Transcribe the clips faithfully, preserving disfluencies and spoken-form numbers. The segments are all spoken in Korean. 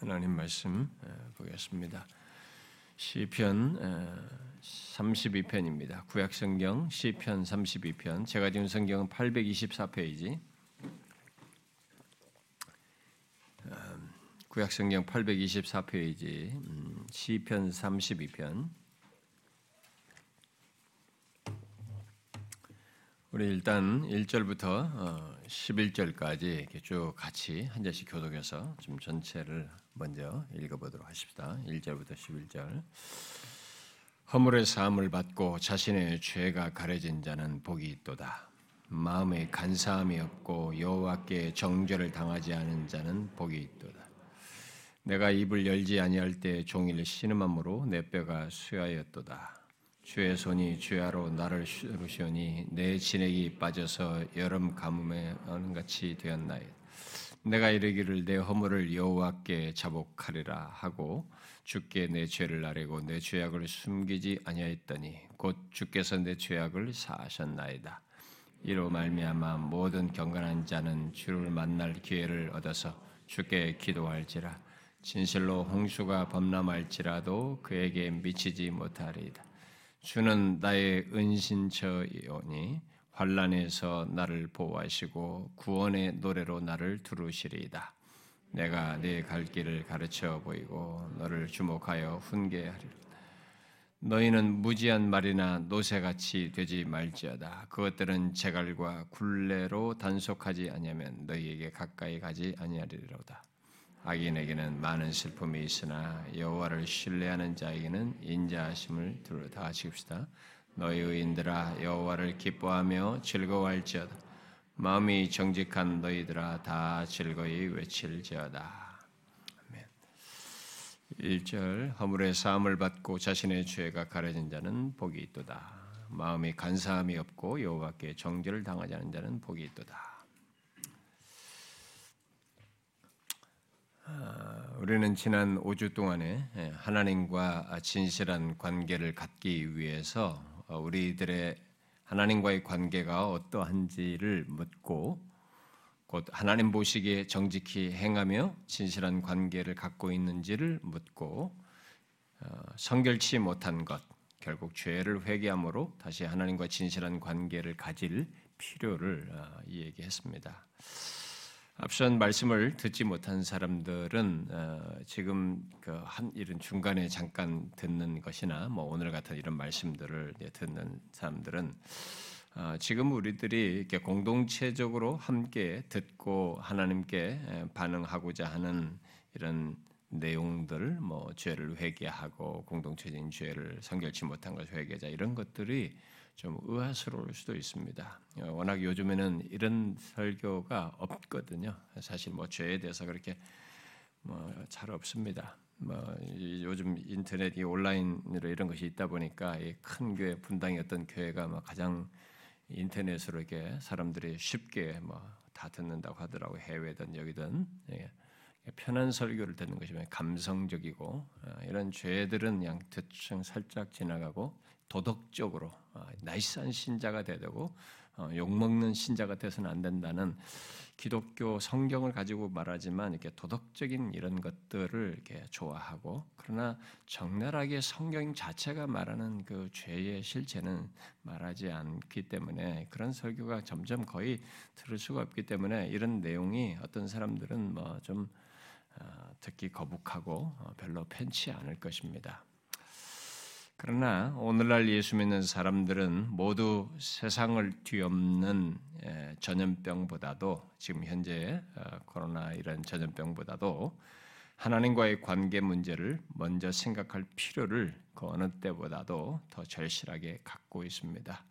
하나님 말씀 보겠습니다. 시편 삼십이 편입니다. 구약성경 시편 삼십이 편. 제가 지금 성경은 팔백이십사 페이지. 구약성경 팔백이십사 페이지 시편 삼십이 편. 우리 일단 일 절부터 십일 절까지 이렇게 쭉 같이 한 절씩 교독해서 좀 전체를 먼저 읽어보도록 하십시다. 일 절부터 십일 절. 허물의 사함을 받고 자신의 죄가 가려진 자는 복이 있도다. 마음에 간사함이 없고 여호와께 정죄를 당하지 않은 자는 복이 있도다. 내가 입을 열지 아니할 때 종일 신음함으로 내 뼈가 쇠하였도다. 주의 손이 주야로 나를 쉬우시오니 내 진액이 빠져서 여름 가뭄에 어는같이 되었나이다. 내가 이르기를 내 허물을 여호와께 자복하리라 하고 주께 내 죄를 아뢰고 내 죄악을 숨기지 아니하였더니 곧 주께서 내 죄악을 사하셨나이다. 이로 말미암아 모든 경건한 자는 주를 만날 기회를 얻어서 주께 기도할지라. 진실로 홍수가 범람할지라도 그에게 미치지 못하리이다. 주는 나의 은신처이오니 환난에서 나를 보호하시고 구원의 노래로 나를 두루시리이다. 내가 네 갈 길을 가르쳐 보이고 너를 주목하여 훈계하리라. 너희는 무지한 말이나 노새같이 되지 말지어다. 그것들은 재갈과 굴레로 단속하지 아니하면 너희에게 가까이 가지 아니하리로다. 악인에게는 많은 슬픔이 있으나 여호와를 신뢰하는 자에게는 인자하심을 두루 다 하십시다. 너희 의인들아 여호와를 기뻐하며 즐거워할지어다. 마음이 정직한 너희들아 다 즐거이 외칠지어다. 아멘. 일 절. 허물의 사함을 받고 자신의 죄가 가려진 자는 복이 있도다. 마음이 간사함이 없고 여호와께 정죄를 당하지 않은 자는 복이 있도다. 우리는 지난 오 주 동안에 하나님과 진실한 관계를 갖기 위해서 우리들의 하나님과의 관계가 어떠한지를 묻고 곧 하나님 보시기에 정직히 행하며 진실한 관계를 갖고 있는지를 묻고 성결치 못한 것, 결국 죄를 회개함으로 다시 하나님과 진실한 관계를 가질 필요를 얘기했습니다. 앞선 말씀을 듣지 못한 사람들은 어, 지금 그 한 이런 중간에 잠깐 듣는 것이나 뭐 오늘 같은 이런 말씀들을 듣는 사람들은 어, 지금 우리들이 이렇게 공동체적으로 함께 듣고 하나님께 반응하고자 하는 이런 내용들, 뭐 죄를 회개하고 공동체적인 죄를 성결치 못한 것을 회개하자 이런 것들이 좀 의아스러울 수도 있습니다. 워낙 요즘에는 이런 설교가 없거든요. 사실 뭐 죄에 대해서 그렇게 뭐 잘 없습니다. 뭐 요즘 인터넷 이 온라인으로 이런 것이 있다 보니까 이 큰 교회 분당의 어떤 교회가 뭐 가장 인터넷으로 이렇게 사람들이 쉽게 뭐 다 듣는다고 하더라고. 해외든 여기든 편한 설교를 듣는 것이면 감성적이고 이런 죄들은 그냥 대충 살짝 지나가고. 도덕적으로 나이스한 신자가 되고 욕먹는 신자가 돼서는 안 된다는 기독교 성경을 가지고 말하지만 이렇게 도덕적인 이런 것들을 이렇게 좋아하고 그러나 적나라하게 성경 자체가 말하는 그 죄의 실체는 말하지 않기 때문에 그런 설교가 점점 거의 들을 수가 없기 때문에 이런 내용이 어떤 사람들은 뭐 좀 듣기 거북하고 별로 편치 않을 것입니다. 그러나 오늘날 예수 믿는 사람들은 모두 세상을 뒤엎는 전염병보다도 지금 현재 코로나 이런 전염병보다도 하나님과의 관계 문제를 먼저 생각할 필요를 그 어느 때보다도 더 절실하게 갖고 있습니다.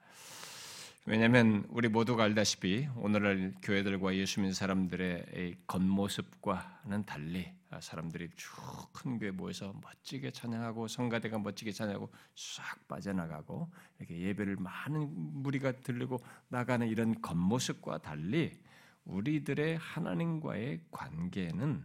왜냐하면 우리 모두가 알다시피 오늘날 교회들과 예수 믿는 사람들의 겉모습과는 달리 사람들이 쭉 큰 교회 모여서 멋지게 찬양하고 성가대가 멋지게 찬양하고 싹 빠져나가고 이렇게 예배를 많은 무리가 들리고 나가는 이런 겉모습과 달리 우리들의 하나님과의 관계는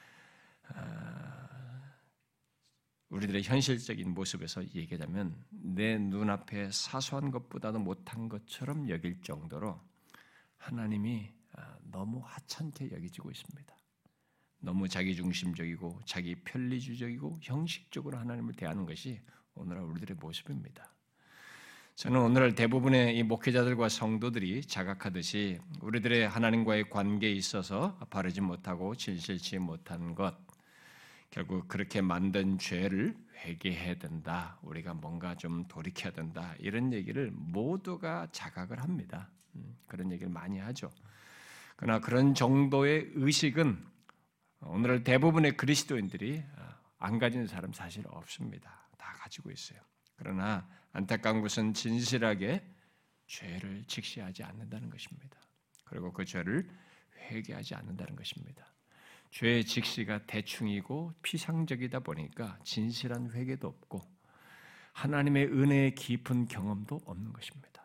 우리들의 현실적인 모습에서 얘기하자면 내 눈앞에 사소한 것보다도 못한 것처럼 여길 정도로 하나님이 너무 하찮게 여기지고 있습니다. 너무 자기중심적이고 자기 편리주의적이고 형식적으로 하나님을 대하는 것이 오늘날 우리들의 모습입니다. 저는 오늘날 대부분의 이 목회자들과 성도들이 자각하듯이 우리들의 하나님과의 관계에 있어서 바르지 못하고 진실치 못한 것, 결국 그렇게 만든 죄를 회개해야 된다. 우리가 뭔가 좀 돌이켜야 된다. 이런 얘기를 모두가 자각을 합니다. 그런 얘기를 많이 하죠. 그러나 그런 정도의 의식은 오늘 대부분의 그리스도인들이 안 가진 사람 사실 없습니다. 다 가지고 있어요. 그러나 안타까운 것은 진실하게 죄를 직시하지 않는다는 것입니다. 그리고 그 죄를 회개하지 않는다는 것입니다. 죄의 직시가 대충이고 피상적이다 보니까 진실한 회개도 없고 하나님의 은혜의 깊은 경험도 없는 것입니다.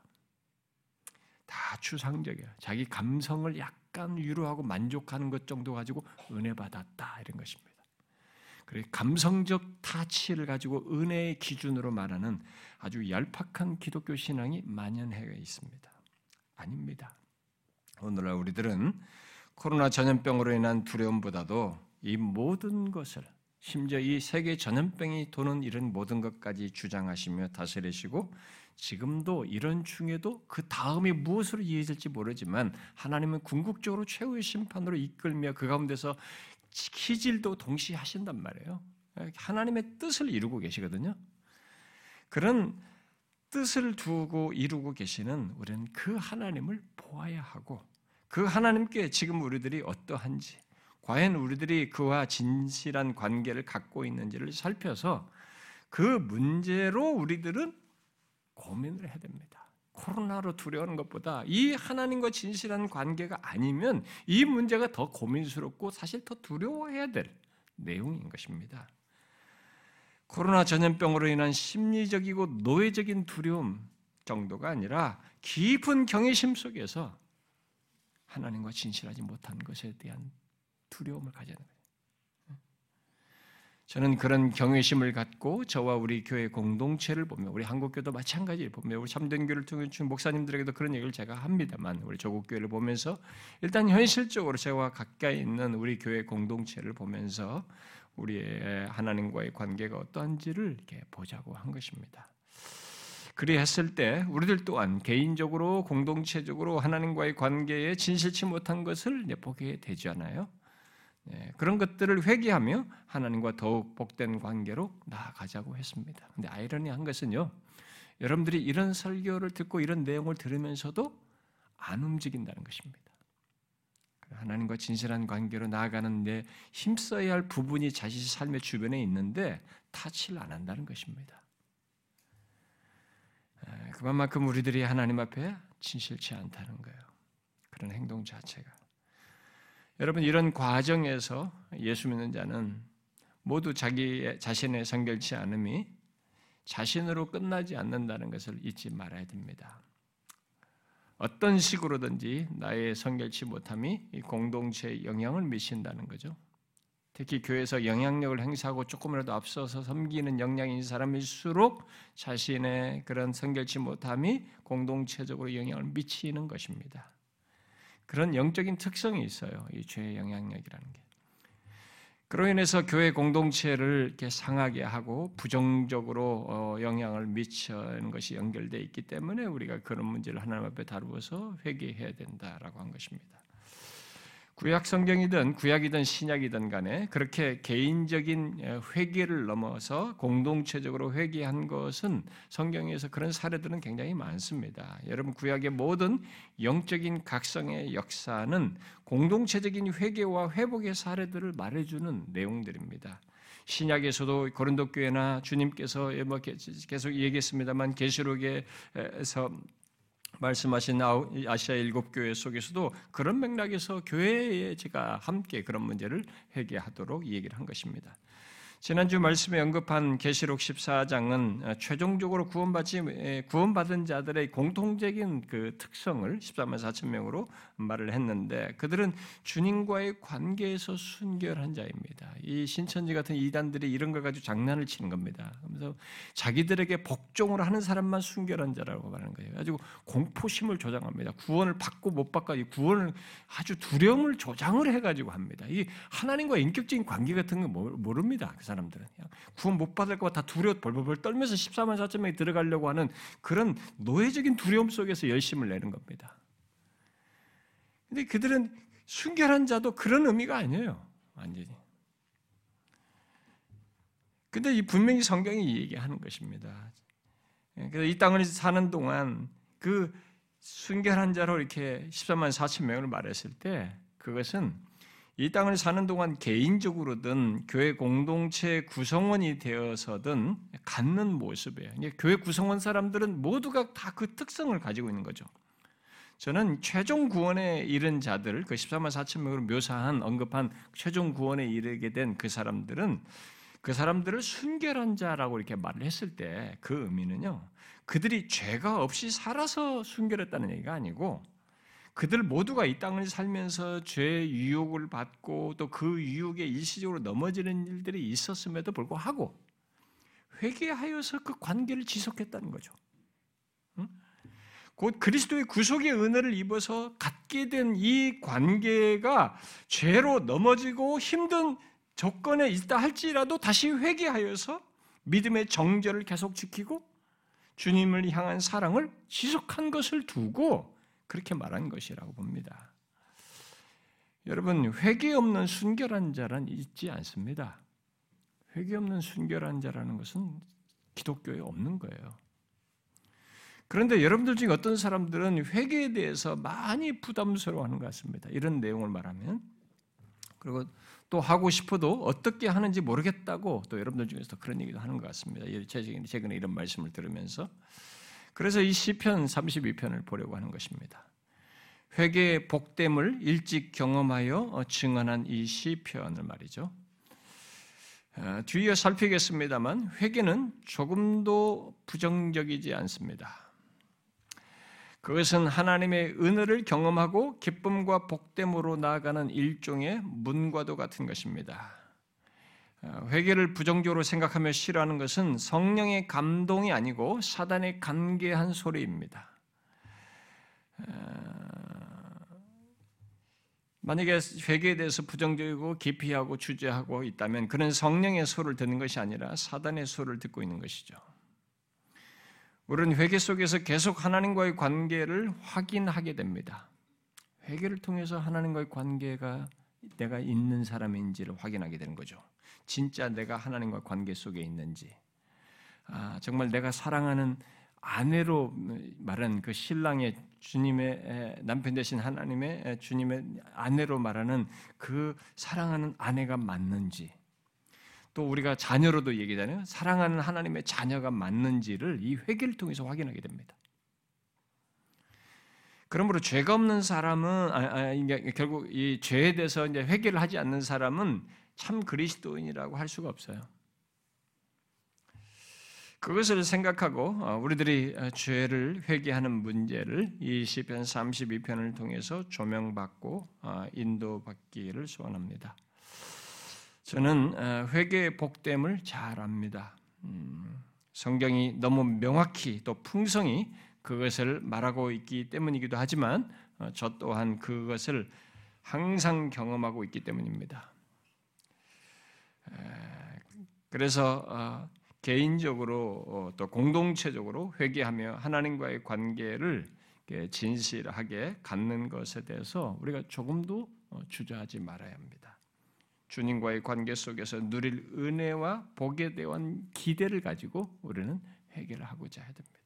다 추상적이에요. 자기 감성을 약간 위로하고 만족하는 것 정도 가지고 은혜 받았다 이런 것입니다. 그래서 감성적 타치를 가지고 은혜의 기준으로 말하는 아주 얄팍한 기독교 신앙이 만연해 있습니다. 아닙니다. 오늘날 우리들은 코로나 전염병으로 인한 두려움보다도 이 모든 것을, 심지어 이 세계 전염병이 도는 이런 모든 것까지 주장하시며 다스리시고 지금도 이런 중에도 그 다음이 무엇으로 이어질지 모르지만 하나님은 궁극적으로 최후의 심판으로 이끌며 그 가운데서 기질도 동시에 하신단 말이에요. 하나님의 뜻을 이루고 계시거든요. 그런 뜻을 두고 이루고 계시는 우리는 그 하나님을 보아야 하고 그 하나님께 지금 우리들이 어떠한지, 과연 우리들이 그와 진실한 관계를 갖고 있는지를 살펴서 그 문제로 우리들은 고민을 해야 됩니다. 코로나로 두려워하는 것보다 이 하나님과 진실한 관계가 아니면 이 문제가 더 고민스럽고 사실 더 두려워해야 될 내용인 것입니다. 코로나 전염병으로 인한 심리적이고 노예적인 두려움 정도가 아니라 깊은 경외심 속에서 하나님과 진실하지 못한 것에 대한 두려움을 가져야 합니다. 저는 그런 경외심을 갖고 저와 우리 교회 공동체를 보며 우리 한국교도 마찬가지를 보며 우리 참된교를 통해 준 목사님들에게도 그런 얘기를 제가 합니다만 우리 조국교회를 보면서 일단 현실적으로 저와 가까이 있는 우리 교회 공동체를 보면서 우리의 하나님과의 관계가 어떠한지를 이렇게 보자고 한 것입니다. 그리 했을 때 우리들 또한 개인적으로 공동체적으로 하나님과의 관계에 진실치 못한 것을 보게 되잖아요. 네, 그런 것들을 회개하며 하나님과 더욱 복된 관계로 나아가자고 했습니다. 그런데 아이러니한 것은요, 여러분들이 이런 설교를 듣고 이런 내용을 들으면서도 안 움직인다는 것입니다. 하나님과 진실한 관계로 나아가는 데 힘써야 할 부분이 자신의 삶의 주변에 있는데 타치를 안 한다는 것입니다. 그만큼 우리들이 하나님 앞에 진실치 않다는 거예요. 그런 행동 자체가. 여러분 이런 과정에서 예수 믿는 자는 모두 자기 자신의 성결치 않음이 자신으로 끝나지 않는다는 것을 잊지 말아야 됩니다. 어떤 식으로든지 나의 성결치 못함이 이 공동체에 영향을 미친다는 거죠. 특히 교회에서 영향력을 행사하고 조금이라도 앞서서 섬기는 역량이 있는 사람일수록 자신의 그런 성결치 못함이 공동체적으로 영향을 미치는 것입니다. 그런 영적인 특성이 있어요. 이 죄의 영향력이라는 게. 그로 인해서 교회 공동체를 이렇게 상하게 하고 부정적으로 영향을 미치는 것이 연결되어 있기 때문에 우리가 그런 문제를 하나님 앞에 다루어서 회개해야 된다라고 한 것입니다. 구약 성경이든 구약이든 신약이든 간에 그렇게 개인적인 회개를 넘어서 공동체적으로 회개한 것은 성경에서 그런 사례들은 굉장히 많습니다. 여러분 구약의 모든 영적인 각성의 역사는 공동체적인 회개와 회복의 사례들을 말해주는 내용들입니다. 신약에서도 고린도 교회나 주님께서 계속 얘기했습니다만 계시록에서 말씀하신 아시아 일곱 교회 속에서도 그런 맥락에서 교회에 제가 함께 그런 문제를 회개하도록 얘기를 한 것입니다. 지난주 말씀에 언급한 계시록 십사 장은 최종적으로 구원받지 구원받은 자들의 공통적인 그 특성을 십사만 사천 명으로 말을 했는데 그들은 주님과의 관계에서 순결한 자입니다. 이 신천지 같은 이단들이 이런 걸 가지고 장난을 치는 겁니다. 그래서 자기들에게 복종을 하는 사람만 순결한 자라고 말하는 거예요. 가지고 공포심을 조장합니다. 구원을 받고 못 받고 구원을 아주 두려움을 조장을 해가지고 합니다. 이 하나님과 인격적인 관계 같은 거 모릅니다. 그 사람들은 그냥 구원 못 받을 것 다 두려워 벌벌벌 떨면서 십사만 사천 명이 들어가려고 하는 그런 노예적인 두려움 속에서 열심을 내는 겁니다. 근데 그들은 순결한 자도 그런 의미가 아니에요. 완전히. 근데 이 분명히 성경이 얘기하는 것입니다. 그래서 이 땅을 사는 동안 그 순결한 자로 이렇게 십사만 사천 명을 말했을 때 그것은 이 땅을 사는 동안 개인적으로든 교회 공동체 구성원이 되어서든 갖는 모습이에요. 교회 구성원 사람들은 모두가 다 그 특성을 가지고 있는 거죠. 저는 최종 구원에 이른 자들, 그 십사만 사천 명으로 묘사한, 언급한 최종 구원에 이르게 된 그 사람들은 그 사람들을 순결한 자라고 이렇게 말을 했을 때 그 의미는요, 그들이 죄가 없이 살아서 순결했다는 얘기가 아니고 그들 모두가 이 땅을 살면서 죄의 유혹을 받고 또 그 유혹에 일시적으로 넘어지는 일들이 있었음에도 불구하고 회개하여서 그 관계를 지속했다는 거죠. 응? 곧 그리스도의 구속의 은혜를 입어서 갖게 된 이 관계가 죄로 넘어지고 힘든 조건에 있다 할지라도 다시 회개하여서 믿음의 정절을 계속 지키고 주님을 향한 사랑을 지속한 것을 두고 그렇게 말한 것이라고 봅니다. 여러분, 회개 없는 순결한 자란 있지 않습니다. 회개 없는 순결한 자라는 것은 기독교에 없는 거예요. 그런데 여러분들 중에 어떤 사람들은 회개에 대해서 많이 부담스러워하는 것 같습니다. 이런 내용을 말하면. 그리고 또 하고 싶어도 어떻게 하는지 모르겠다고 또 여러분들 중에서 그런 얘기도 하는 것 같습니다. 최근에 이런 말씀을 들으면서. 그래서 이 시편 삼십이 편을 보려고 하는 것입니다. 회개의 복됨을 일찍 경험하여 증언한 이 시편을 말이죠. 뒤에 살피겠습니다만 회개는 조금도 부정적이지 않습니다. 그것은 하나님의 은혜를 경험하고 기쁨과 복됨으로 나아가는 일종의 문과도 같은 것입니다. 회개를 부정적으로 생각하며 싫어하는 것은 성령의 감동이 아니고 사단의 간계한 소리입니다. 만약에 회개에 대해서 부정적이고 기피하고 주저하고 있다면 그는 성령의 소리를 듣는 것이 아니라 사단의 소리를 듣고 있는 것이죠. 우리는 회개 속에서 계속 하나님과의 관계를 확인하게 됩니다. 회개를 통해서 하나님과의 관계가 내가 있는 사람인지를 확인하게 되는 거죠. 진짜 내가 하나님과 관계 속에 있는지, 아, 정말 내가 사랑하는 아내로 말하는 그 신랑의 주님의 남편 되신 하나님의 주님의 아내로 말하는 그 사랑하는 아내가 맞는지, 또 우리가 자녀로도 얘기하잖아요. 사랑하는 하나님의 자녀가 맞는지를 이 회개를 통해서 확인하게 됩니다. 그러므로 죄가 없는 사람은 아, 아, 이게 결국 이 죄에 대해서 이제 회개를 하지 않는 사람은 참 그리스도인이라고 할 수가 없어요. 그것을 생각하고 우리들이 죄를 회개하는 문제를 이 시편 삼십이 편을 통해서 조명받고 인도받기를 소원합니다. 저는 회개의 복됨을 잘 압니다. 성경이 너무 명확히 또 풍성히 그것을 말하고 있기 때문이기도 하지만 저 또한 그것을 항상 경험하고 있기 때문입니다. 그래서 개인적으로 또 공동체적으로 회개하며 하나님과의 관계를 진실하게 갖는 것에 대해서 우리가 조금도 주저하지 말아야 합니다. 주님과의 관계 속에서 누릴 은혜와 복에 대한 기대를 가지고 우리는 회개를 하고자 해야 됩니다.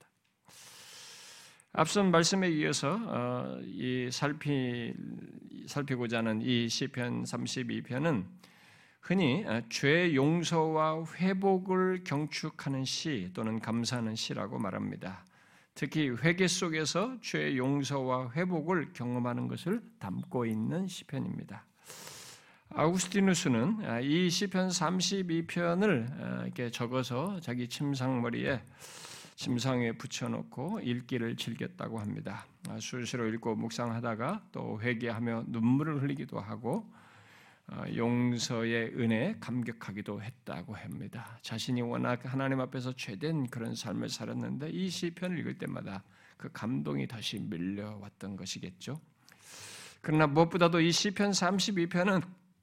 앞선 말씀에 이어서 이 살피, 살피고자 하는 이 시편 삼십이 편은 흔히 죄 용서와 회복을 경축하는 시 또는 감사하는 시라고 말합니다. 특히 회개 속에서 죄 용서와 회복을 경험하는 것을 담고 있는 시편입니다. 아우구스티누스는 이 시편 삼십이 편을 이렇게 적어서 자기 침상머리에 침상 위에 붙여놓고 읽기를 즐겼다고 합니다. 수시로 읽고 묵상하다가 또 회개하며 눈물을 흘리기도 하고 용서의 은혜에 감격하기도 했다고 합니다. 자신이 워낙 하나님 앞에서 죄된 그런 삶을 살았는데 이 시편을 읽을 때마다 그 감동이 다시 밀려왔던 것이겠죠. 그러나 무엇보다도 이 시편 삼십이 편은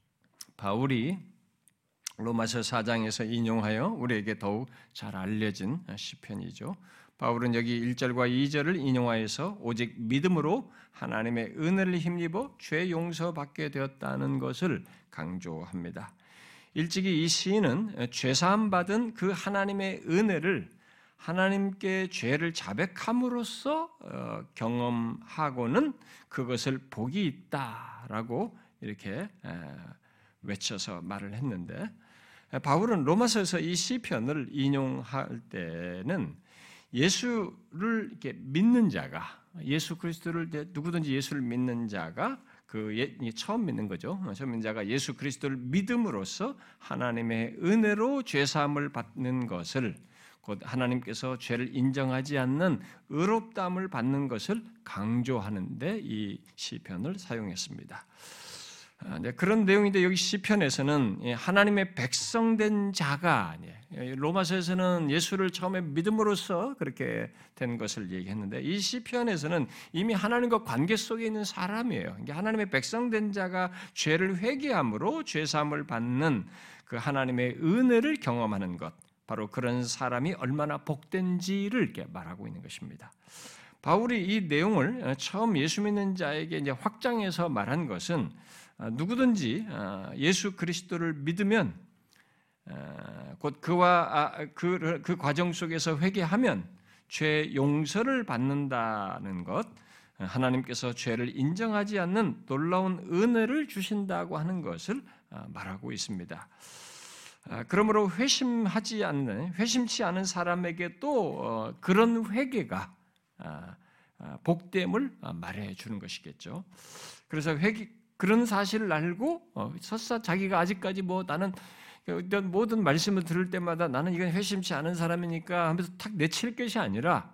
바울이 로마서 사 장에서 인용하여 우리에게 더욱 잘 알려진 시편이죠. 바울은 여기 일 절과 이 절을 인용하여서 오직 믿음으로 하나님의 은혜를 힘입어 죄 용서받게 되었다는 것을 강조합니다. 일찍이 이 시인은 죄사함 받은 그 하나님의 은혜를 하나님께 죄를 자백함으로써 경험하고는 그것을 복이 있다라고 이렇게 외쳐서 말을 했는데, 바울은 로마서에서 이 시편을 인용할 때는 예수를 이렇게 믿는 자가, 예수 그리스도를 누구든지 예수를 믿는 자가 그 예, 처음 믿는 거죠. 처음 믿는 자가 예수 그리스도를 믿음으로써 하나님의 은혜로 죄 사함을 받는 것을, 곧 하나님께서 죄를 인정하지 않는 의롭다함을 받는 것을 강조하는데 이 시편을 사용했습니다. 그런 내용인데 여기 시편에서는 하나님의 백성된 자가, 로마서에서는 예수를 처음에 믿음으로써 그렇게 된 것을 얘기했는데 이 시편에서는 이미 하나님과 관계 속에 있는 사람이에요. 하나님의 백성된 자가 죄를 회개함으로 죄사함을 받는 그 하나님의 은혜를 경험하는 것, 바로 그런 사람이 얼마나 복된지를 이렇게 말하고 있는 것입니다. 바울이 이 내용을 처음 예수 믿는 자에게 이제 확장해서 말한 것은 누구든지 예수 그리스도를 믿으면 곧 그와 그, 그 과정 속에서 회개하면 죄 용서를 받는다는 것, 하나님께서 죄를 인정하지 않는 놀라운 은혜를 주신다고 하는 것을 말하고 있습니다. 그러므로 회심하지 않는, 회심치 않은 사람에게 또 그런 회개가 복됨을 말해 주는 것이겠죠. 그래서 회개, 그런 사실을 알고 설사 자기가 아직까지 뭐 나는 모든 말씀을 들을 때마다 나는 이건 회심치 않은 사람이니까 하면서 탁 내칠 것이 아니라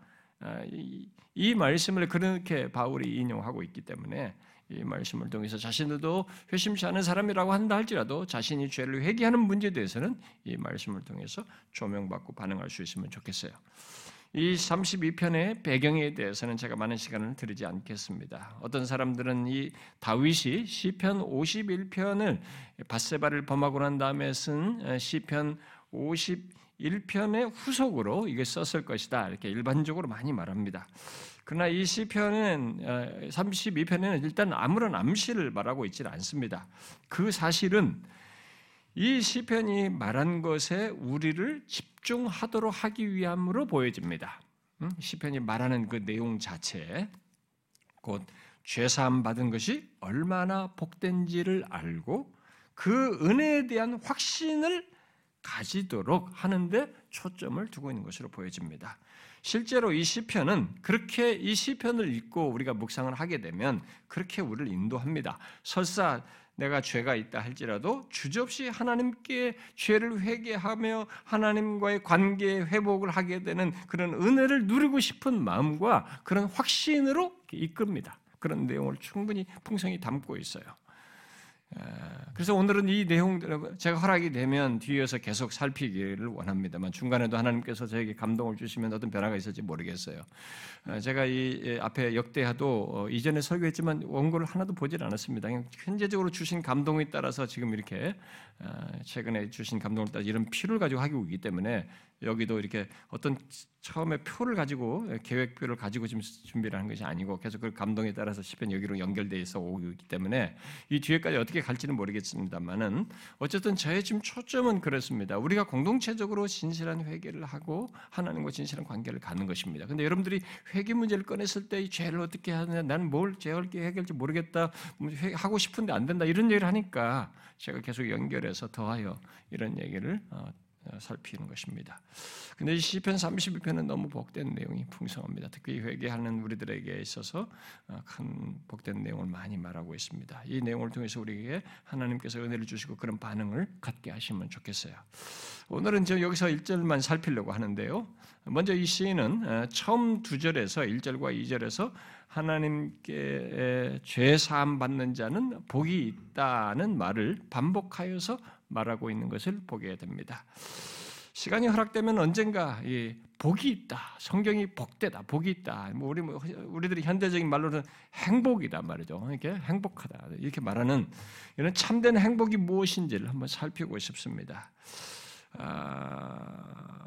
이 말씀을 그렇게 바울이 인용하고 있기 때문에 이 말씀을 통해서 자신들도 회심치 않은 사람이라고 한다 할지라도 자신이 죄를 회개하는 문제에 대해서는 이 말씀을 통해서 조명받고 반응할 수 있으면 좋겠어요. 이 삼십이 편의 배경에 대해서는 제가 많은 시간을 들이지 않겠습니다. 어떤 사람들은 이 다윗이 시편 오십일 편을 밧세바를 범하고 난 다음에 쓴 시편 오십일 편의 후속으로 이게 썼을 것이다, 이렇게 일반적으로 많이 말합니다. 그러나 이 시편은 삼십이 편에는 일단 아무런 암시를 말하고 있지는 않습니다. 그 사실은 이 시편이 말한 것에 우리를 집중하도록 하기 위함으로 보여집니다. 시편이 말하는 그 내용 자체, 곧 죄사함 받은 것이 얼마나 복된지를 알고 그 은혜에 대한 확신을 가지도록 하는데 초점을 두고 있는 것으로 보여집니다. 실제로 이 시편은 그렇게 이 시편을 읽고 우리가 묵상을 하게 되면 그렇게 우리를 인도합니다. 설사 내가 죄가 있다 할지라도 주저없이 하나님께 죄를 회개하며 하나님과의 관계 회복을 하게 되는 그런 은혜를 누리고 싶은 마음과 그런 확신으로 이끕니다. 그런 내용을 충분히 풍성히 담고 있어요. 그래서 오늘은 이 내용 제가 허락이 되면 뒤에서 계속 살피기를 원합니다만 중간에도 하나님께서 저에게 감동을 주시면 어떤 변화가 있을지 모르겠어요. 제가 이 앞에 역대하도 이전에 설교했지만 원고를 하나도 보질 않았습니다. 그냥 현재적으로 주신 감동에 따라서 지금 이렇게 최근에 주신 감동을 따라 이런 필요를 가지고 하고 있기 때문에 여기도 이렇게 어떤 처음에 표를 가지고 계획표를 가지고 지금 준비를 하는 것이 아니고 계속 그 감동에 따라서 시편 여기로 연결되어 있어 오고 있기 때문에 이 뒤에까지 어떻게 갈지는 모르겠습니다만은 어쨌든 저의 지금 초점은 그렇습니다. 우리가 공동체적으로 진실한 회개를 하고 하나님과 진실한 관계를 갖는 것입니다. 그런데 여러분들이 회개 문제를 꺼냈을 때 이 죄를 어떻게 하느냐, 나는 뭘 어떻게 해결할지 모르겠다, 하고 싶은데 안 된다 이런 얘기를 하니까 제가 계속 연결해서 더하여 이런 얘기를 살피는 것입니다. 근데 이 시편 삼십이 편은 너무 복된 내용이 풍성합니다. 특히 회개하는 우리들에게 있어서 큰 복된 내용을 많이 말하고 있습니다. 이 내용을 통해서 우리에게 하나님께서 은혜를 주시고 그런 반응을 갖게 하시면 좋겠어요. 오늘은 저 여기서 일 절만 살피려고 하는데요. 먼저 이 시인은 처음 두 절에서 일 절과 이 절에서 하나님께 죄 사함 받는 자는 복이 있다는 말을 반복하여서 말하고 있는 것을 보게 됩니다. 시간이 허락되면 언젠가 이 복이 있다, 성경이 복되다, 복이 있다. 뭐 우리 우리들이 현대적인 말로는 행복이다 말이죠. 이렇게 행복하다 이렇게 말하는 이런 참된 행복이 무엇인지를 한번 살피고 싶습니다. 아,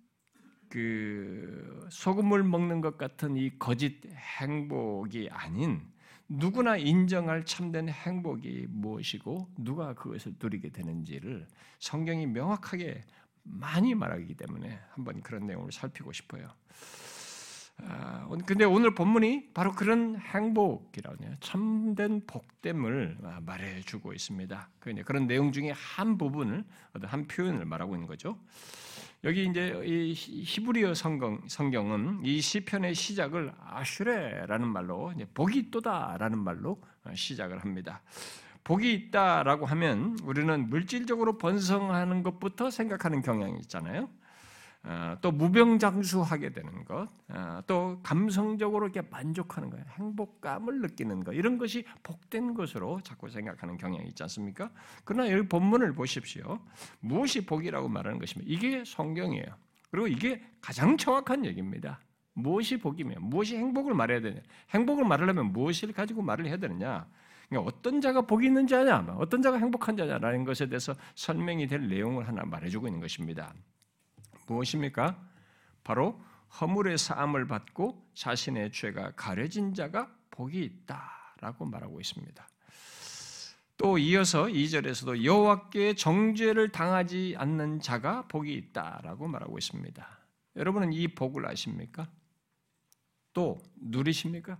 그 소금을 먹는 것 같은 이 거짓 행복이 아닌 누구나 인정할 참된 행복이 무엇이고 누가 그것을 누리게 되는지를 성경이 명확하게 많이 말하기 때문에 한번 그런 내용을 살피고 싶어요. 아, 근데 오늘 본문이 바로 그런 행복이라고 참된 복됨을 말해주고 있습니다. 그런 내용 중에 한 부분을 어떤 한 표현을 말하고 있는 거죠. 여기 이제 이 히브리어 성경, 성경은 이 시편의 시작을 아슈레라는 말로 이제 복이 있도다라는 말로 시작을 합니다. 복이 있다라고 하면 우리는 물질적으로 번성하는 것부터 생각하는 경향이 있잖아요. 또 무병장수하게 되는 것, 또 감성적으로 이렇게 만족하는 거예요. 행복감을 느끼는 것, 이런 것이 복된 것으로 자꾸 생각하는 경향이 있지 않습니까? 그러나 여기 본문을 보십시오. 무엇이 복이라고 말하는 것입니까? 이게 성경이에요. 그리고 이게 가장 정확한 얘기입니다. 무엇이 복이며 무엇이 행복을 말해야 되냐? 행복을 말하려면 무엇을 가지고 말을 해야 되느냐? 그러니까 어떤 자가 복이 있는 자냐, 어떤 자가 행복한 자냐라는 것에 대해서 설명이 될 내용을 하나 말해주고 있는 것입니다. 무엇입니까? 바로 허물의 사함을 받고 자신의 죄가 가려진 자가 복이 있다라고 말하고 있습니다. 또 이어서 이 절에서도 여호와께 정죄를 당하지 않는 자가 복이 있다라고 말하고 있습니다. 여러분은 이 복을 아십니까? 또 누리십니까?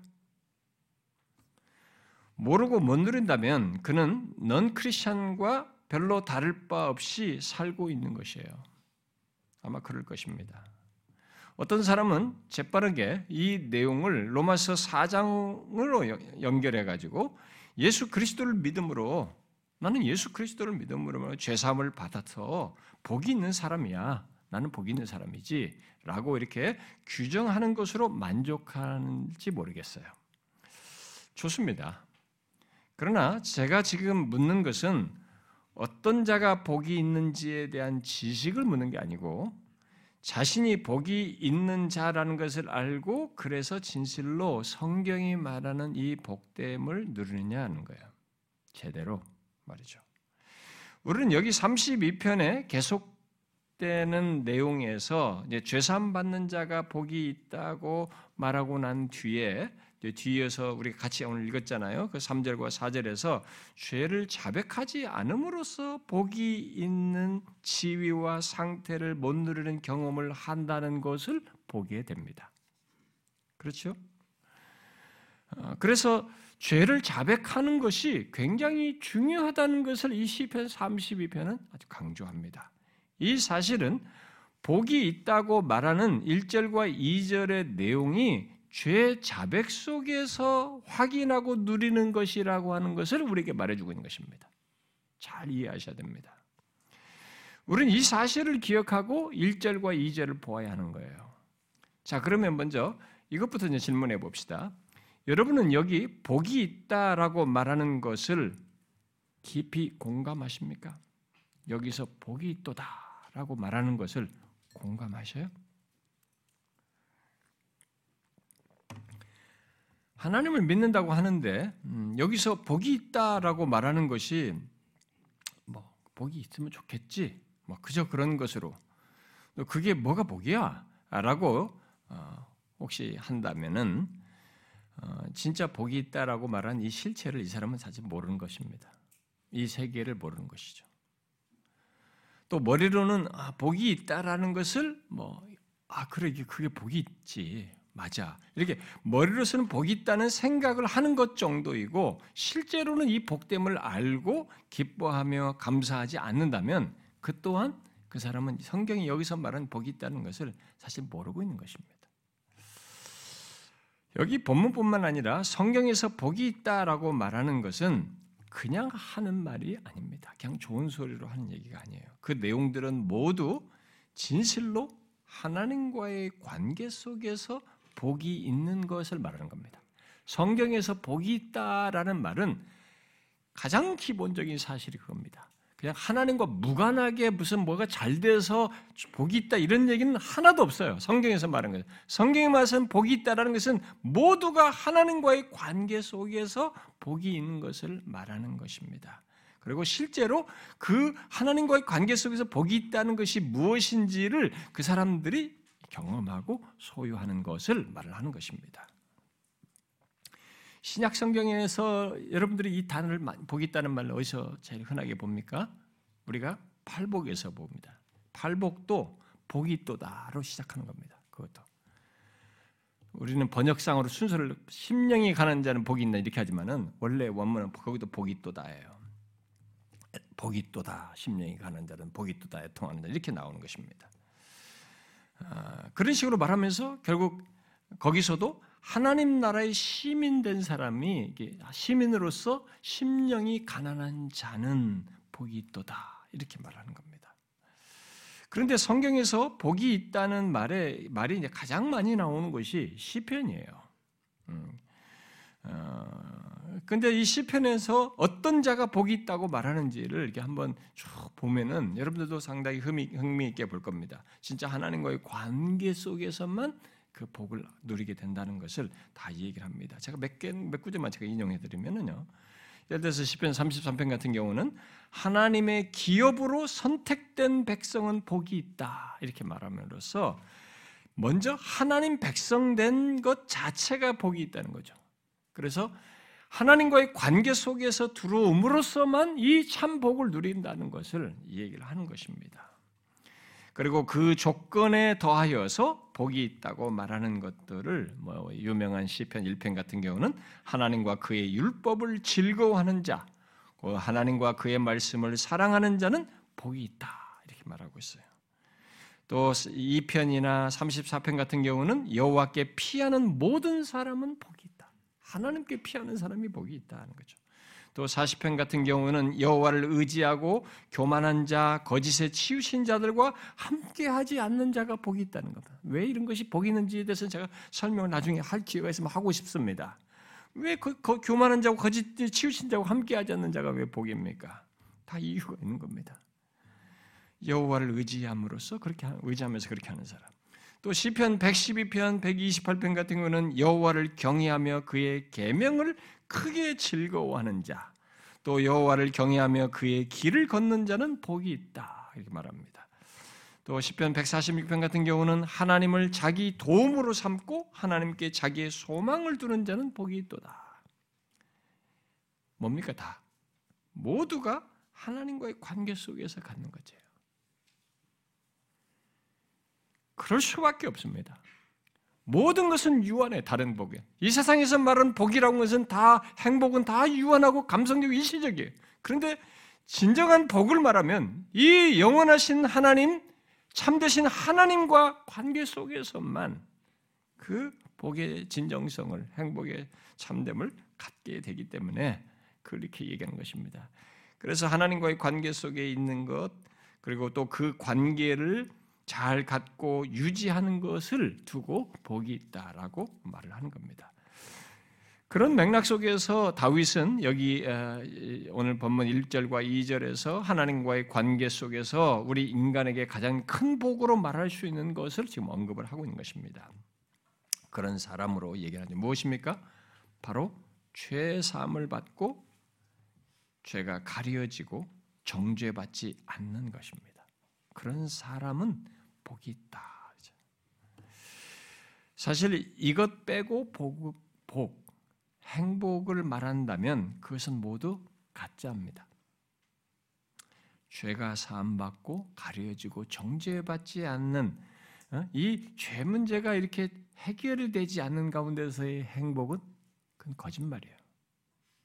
모르고 못 누린다면 그는 넌 크리스찬과 별로 다를 바 없이 살고 있는 것이에요. 아마 그럴 것입니다. 어떤 사람은 재빠르게 이 내용을 로마서 사 장으로 연결해 가지고 예수 그리스도를 믿음으로 나는 예수 그리스도를 믿음으로 죄사함을 받아서 복이 있는 사람이야. 나는 복이 있는 사람이지 라고 이렇게 규정하는 것으로 만족하는지 모르겠어요. 좋습니다. 그러나 제가 지금 묻는 것은 어떤 자가 복이 있는지에 대한 지식을 묻는 게 아니고 자신이 복이 있는 자라는 것을 알고 그래서 진실로 성경이 말하는 이 복됨을 누리느냐 하는 거예요. 제대로 말이죠. 우리는 여기 삼십이 편에 계속되는 내용에서 이제 죄사함 받는 자가 복이 있다고 말하고 난 뒤에 뒤에서 우리가 같이 오늘 읽었잖아요. 그 삼 절과 사 절에서 죄를 자백하지 않음으로써 복이 있는 지위와 상태를 못 누리는 경험을 한다는 것을 보게 됩니다. 그렇죠? 그래서 죄를 자백하는 것이 굉장히 중요하다는 것을 이 시편 삼십이 편은 아주 강조합니다. 이 사실은 복이 있다고 말하는 일 절과 이 절의 내용이 죄 자백 속에서 확인하고 누리는 것이라고 하는 것을 우리에게 말해주고 있는 것입니다. 잘 이해하셔야 됩니다. 우리는 이 사실을 기억하고 일 절과 이 절을 보아야 하는 거예요. 자, 그러면 먼저 이것부터 이제 질문해 봅시다. 여러분은 여기 복이 있다라고 말하는 것을 깊이 공감하십니까? 여기서 복이 있도다라고 말하는 것을 공감하셔요? 하나님을 믿는다고 하는데 음, 여기서 복이 있다라고 말하는 것이 뭐 복이 있으면 좋겠지, 뭐 그저 그런 것으로 그게 뭐가 복이야?라고 어, 혹시 한다면은 어, 진짜 복이 있다라고 말한 이 실체를 이 사람은 사실 모르는 것입니다. 이 세계를 모르는 것이죠. 또 머리로는 아, 복이 있다라는 것을 뭐 아 그래 그게 복이 있지. 맞아. 이렇게 머리로서는 복이 있다는 생각을 하는 것 정도이고 실제로는 이 복됨을 알고 기뻐하며 감사하지 않는다면 그 또한 그 사람은 성경이 여기서 말한 복이 있다는 것을 사실 모르고 있는 것입니다. 여기 본문뿐만 아니라 성경에서 복이 있다라고 말하는 것은 그냥 하는 말이 아닙니다. 그냥 좋은 소리로 하는 얘기가 아니에요. 그 내용들은 모두 진실로 하나님과의 관계 속에서 복이 있는 것을 말하는 겁니다. 성경에서 복이 있다라는 말은 가장 기본적인 사실이 그겁니다. 그냥 하나님과 무관하게 무슨 뭐가 잘 돼서 복이 있다 이런 얘기는 하나도 없어요. 성경에서 말하는 거예요. 성경에 말하는 복이 있다라는 것은 모두가 하나님과의 관계 속에서 복이 있는 것을 말하는 것입니다. 그리고 실제로 그 하나님과의 관계 속에서 복이 있다는 것이 무엇인지를 그 사람들이 경험하고 소유하는 것을 말을 하는 것입니다. 신약 성경에서 여러분들이 이 단어를 복이 있다는 말을 어디서 제일 흔하게 봅니까? 우리가 팔복에서 봅니다. 팔복도 복이 있도다로 시작하는 겁니다. 그것도 우리는 번역상으로 순서를 심령이 가난한 자는 복이 있나 이렇게 하지만은 원래 원문은 거기도 복이 있도다예요. 복이 있도다, 심령이 가난한 자는 복이 있도다에 통한다 이렇게 나오는 것입니다. 아, 그런 식으로 말하면서 결국 거기서도 하나님 나라의 시민 된 사람이 시민으로서 심령이 가난한 자는 복이 있도다 이렇게 말하는 겁니다. 그런데 성경에서 복이 있다는 말에 말이 이제 가장 많이 나오는 것이 시편이에요. 음, 어, 근데 이 시편에서 어떤 자가 복이 있다고 말하는지를 이렇게 한번 쭉 보면은 여러분들도 상당히 흥미, 흥미 있게 볼 겁니다. 진짜 하나님과의 관계 속에서만 그 복을 누리게 된다는 것을 다 얘기를 합니다. 제가 몇 개, 몇 구절만 제가 인용해 드리면은요. 예를 들어서 시편 삼십삼 편 같은 경우는 하나님의 기업으로 선택된 백성은 복이 있다. 이렇게 말함으로써 먼저 하나님 백성 된 것 자체가 복이 있다는 거죠. 그래서 하나님과의 관계 속에서 들어옴으로써만 이 참 복을 누린다는 것을 얘기를 하는 것입니다. 그리고 그 조건에 더하여서 복이 있다고 말하는 것들을 뭐 유명한 시편 일 편 같은 경우는 하나님과 그의 율법을 즐거워하는 자, 하나님과 그의 말씀을 사랑하는 자는 복이 있다 이렇게 말하고 있어요. 또 이 편이나 삼십사 편 같은 경우는 여호와께 피하는 모든 사람은 복이 있다. 하나님께 피하는 사람이 복이 있다는 거죠. 또 사십 편 같은 경우는 여호와를 의지하고 교만한 자, 거짓에 치우친 자들과 함께하지 않는 자가 복이 있다는 겁니다. 왜 이런 것이 복이 있는지에 대해서는 제가 설명을 나중에 할 기회가 있으면 하고 싶습니다. 왜 그, 그 교만한 자고 거짓에 치우친 자고 함께하지 않는 자가 왜 복입니까? 다 이유가 있는 겁니다. 여호와를 의지함으로써 그렇게 의지하면서 그렇게 하는 사람. 또 시편 백십이 편, 백이십팔 편 같은 경우는 여호와를 경외하며 그의 계명을 크게 즐거워하는 자, 또 여호와를 경외하며 그의 길을 걷는 자는 복이 있다 이렇게 말합니다. 또 시편 백사십육 편 같은 경우는 하나님을 자기 도움으로 삼고 하나님께 자기의 소망을 두는 자는 복이 있도다. 뭡니까 다? 모두가 하나님과의 관계 속에서 갖는 거죠. 그럴 수밖에 없습니다. 모든 것은 유한해, 다른 복에. 이 세상에서 말하는 복이라는 것은 다, 행복은 다 유한하고 감성적이고 일시적이에요. 그런데 진정한 복을 말하면 이 영원하신 하나님, 참되신 하나님과 관계 속에서만 그 복의 진정성을, 행복의 참됨을 갖게 되기 때문에 그렇게 얘기하는 것입니다. 그래서 하나님과의 관계 속에 있는 것, 그리고 또 그 관계를 잘 갖고 유지하는 것을 두고 복이 있다라고 말을 하는 겁니다. 그런 맥락 속에서 다윗은 여기 오늘 본문 일 절과 이 절에서 하나님과의 관계 속에서 우리 인간에게 가장 큰 복으로 말할 수 있는 것을 지금 언급을 하고 있는 것입니다. 그런 사람으로 얘기하는 무엇입니까? 바로 죄 사함을 받고 죄가 가려지고 정죄받지 않는 것입니다. 그런 사람은 복이 있다. 사실 이것 빼고 복, 복, 행복을 말한다면 그것은 모두 가짜입니다. 죄가 사함받고 가려지고 정죄받지 않는 이 죄 문제가 이렇게 해결이 되지 않는 가운데서의 행복은 그건 거짓말이에요.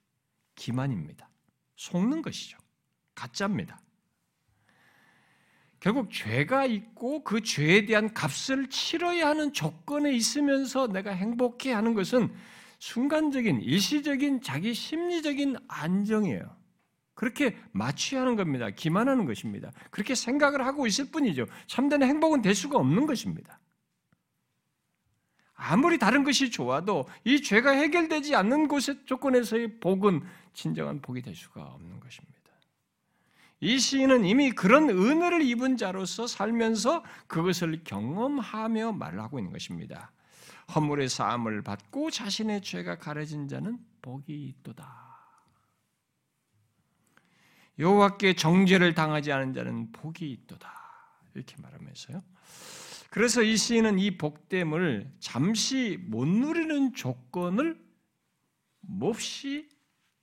기만입니다. 속는 것이죠. 가짜입니다. 결국 죄가 있고 그 죄에 대한 값을 치러야 하는 조건에 있으면서 내가 행복해 하는 것은 순간적인 일시적인 자기 심리적인 안정이에요. 그렇게 마취하는 겁니다. 기만하는 것입니다. 그렇게 생각을 하고 있을 뿐이죠. 참된 행복은 될 수가 없는 것입니다. 아무리 다른 것이 좋아도 이 죄가 해결되지 않는 곳의 조건에서의 복은 진정한 복이 될 수가 없는 것입니다. 이 시인은 이미 그런 은혜를 입은 자로서 살면서 그것을 경험하며 말하고 있는 것입니다. 허물의 사함을 받고 자신의 죄가 가려진 자는 복이 있도다. 여호와께 정죄를 당하지 않은 자는 복이 있도다. 이렇게 말하면서요. 그래서 이 시인은 이 복됨을 잠시 못 누리는 조건을 몹시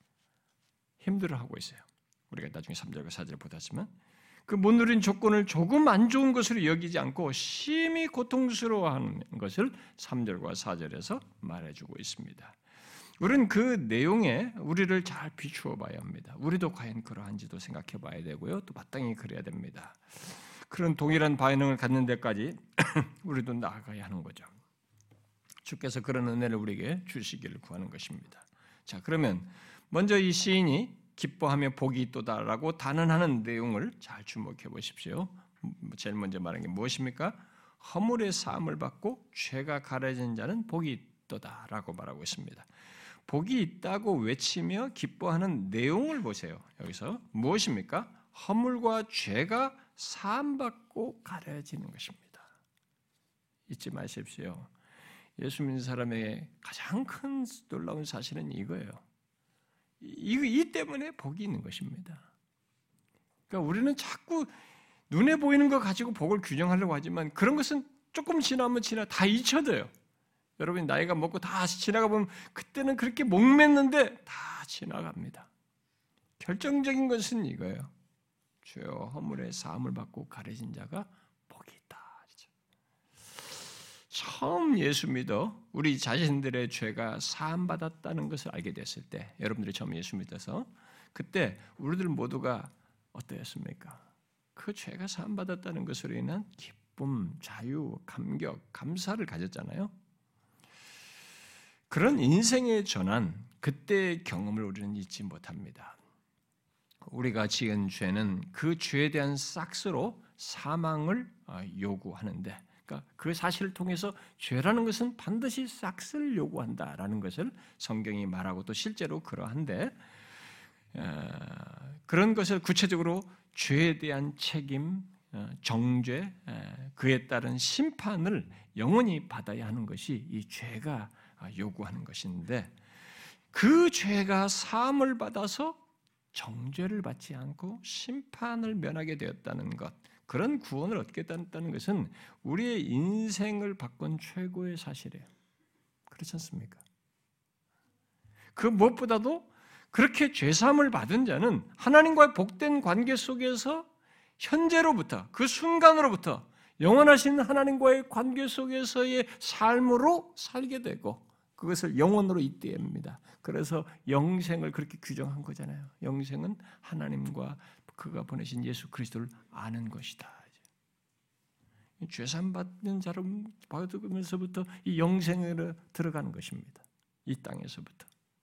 힘들어하고 있어요. 우리가 나중에 삼 절과 사 절을 보았지만 그 못 누린 조건을 조금 안 좋은 것으로 여기지 않고 심히 고통스러워하는 것을 삼 절과 사 절에서 말해주고 있습니다. 우리는 그 내용에 우리를 잘 비추어 봐야 합니다. 우리도 과연 그러한지도 생각해 봐야 되고요. 또 마땅히 그래야 됩니다. 그런 동일한 반응을 갖는 데까지 우리도 나아가야 하는 거죠. 주께서 그런 은혜를 우리에게 주시기를 구하는 것입니다. 자, 그러면 먼저 이 시인이 기뻐하며 복이 있도다라고 단언하는 내용을 잘 주목해 보십시오. 제일 먼저 말한 게 무엇입니까? 허물의 사함을 받고 죄가 가려진 자는 복이 있도다라고 말하고 있습니다. 복이 있다고 외치며 기뻐하는 내용을 보세요. 여기서 무엇입니까? 허물과 죄가 사함받고 가려지는 것입니다. 잊지 마십시오. 예수 믿는 사람의 가장 큰 놀라운 사실은 이거예요. 이, 이 때문에 복이 있는 것입니다. 그러니까 우리는 자꾸 눈에 보이는 거 가지고 복을 규정하려고 하지만 그런 것은 조금 지나면 지나 다 잊혀져요. 여러분이 나이가 먹고 다 지나가 보면 그때는 그렇게 목맸는데 다 지나갑니다. 결정적인 것은 이거예요. 주여 허물의 사함을 받고 가려진 자가 복이 있다. 처음 예수 믿어 우리 자신들의 죄가 사함받았다는 것을 알게 됐을 때, 여러분들이 처음 예수 믿어서 그때 우리들 모두가 어떠했습니까? 그 죄가 사함받았다는 것으로 인한 기쁨, 자유, 감격, 감사를 가졌잖아요. 그런 인생의 전환, 그때의 경험을 우리는 잊지 못합니다. 우리가 지은 죄는 그 죄에 대한 싹스로 사망을 요구하는데, 그러니까 그 사실을 통해서 죄라는 것은 반드시 싹스를 요구한다라는 것을 성경이 말하고 또 실제로 그러한데, 그런 것을 구체적으로 죄에 대한 책임, 정죄, 그에 따른 심판을 영원히 받아야 하는 것이 이 죄가 요구하는 것인데, 그 죄가 사함을 받아서 정죄를 받지 않고 심판을 면하게 되었다는 것, 그런 구원을 얻게 됐다는 것은 우리의 인생을 바꾼 최고의 사실이에요. 그렇지 않습니까? 그 무엇보다도 그렇게 죄사함을 받은 자는 하나님과의 복된 관계 속에서 현재로부터, 그 순간으로부터 영원하신 하나님과의 관계 속에서의 삶으로 살게 되고 그것을 영원으로 잇대합니다. 그래서 영생을 그렇게 규정한 거잖아요. 영생은 하나님과 그가 보내신 예수 그리스도를 아는 것이다. 죄사함 받는 자로 받으면서부터 이 영생으로 들어가는 것입니다. 이 땅에서부터.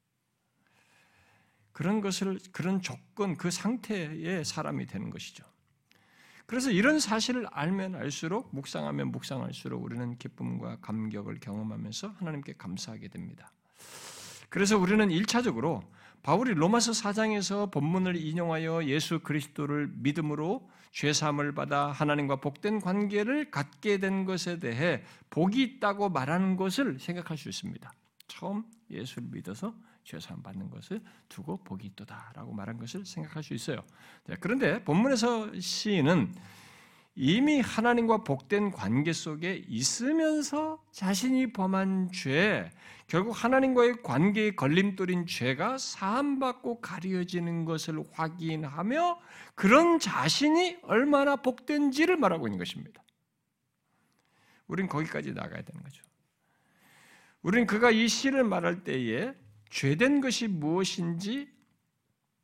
그런 것을, 그런 조건, 그 상태의 사람이 되는 것이죠. 그래서 이런 사실을 알면 알수록, 묵상하면 묵상할수록 우리는 기쁨과 감격을 경험하면서 하나님께 감사하게 됩니다. 그래서 우리는 일차적으로 바울이 로마서 사 장에서 본문을 인용하여 예수 그리스도를 믿음으로 죄사함을 받아 하나님과 복된 관계를 갖게 된 것에 대해 복이 있다고 말하는 것을 생각할 수 있습니다. 처음 예수를 믿어서 죄사함 받는 것을 두고 복이 있도다라고 말한 것을 생각할 수 있어요. 그런데 본문에서 시인은 이미 하나님과 복된 관계 속에 있으면서 자신이 범한 죄, 결국 하나님과의 관계의 걸림돌인 죄가 사함받고 가려지는 것을 확인하며 그런 자신이 얼마나 복된지를 말하고 있는 것입니다. 우린 거기까지 나가야 되는 거죠. 우린 그가 이 시를 말할 때에 죄된 것이 무엇인지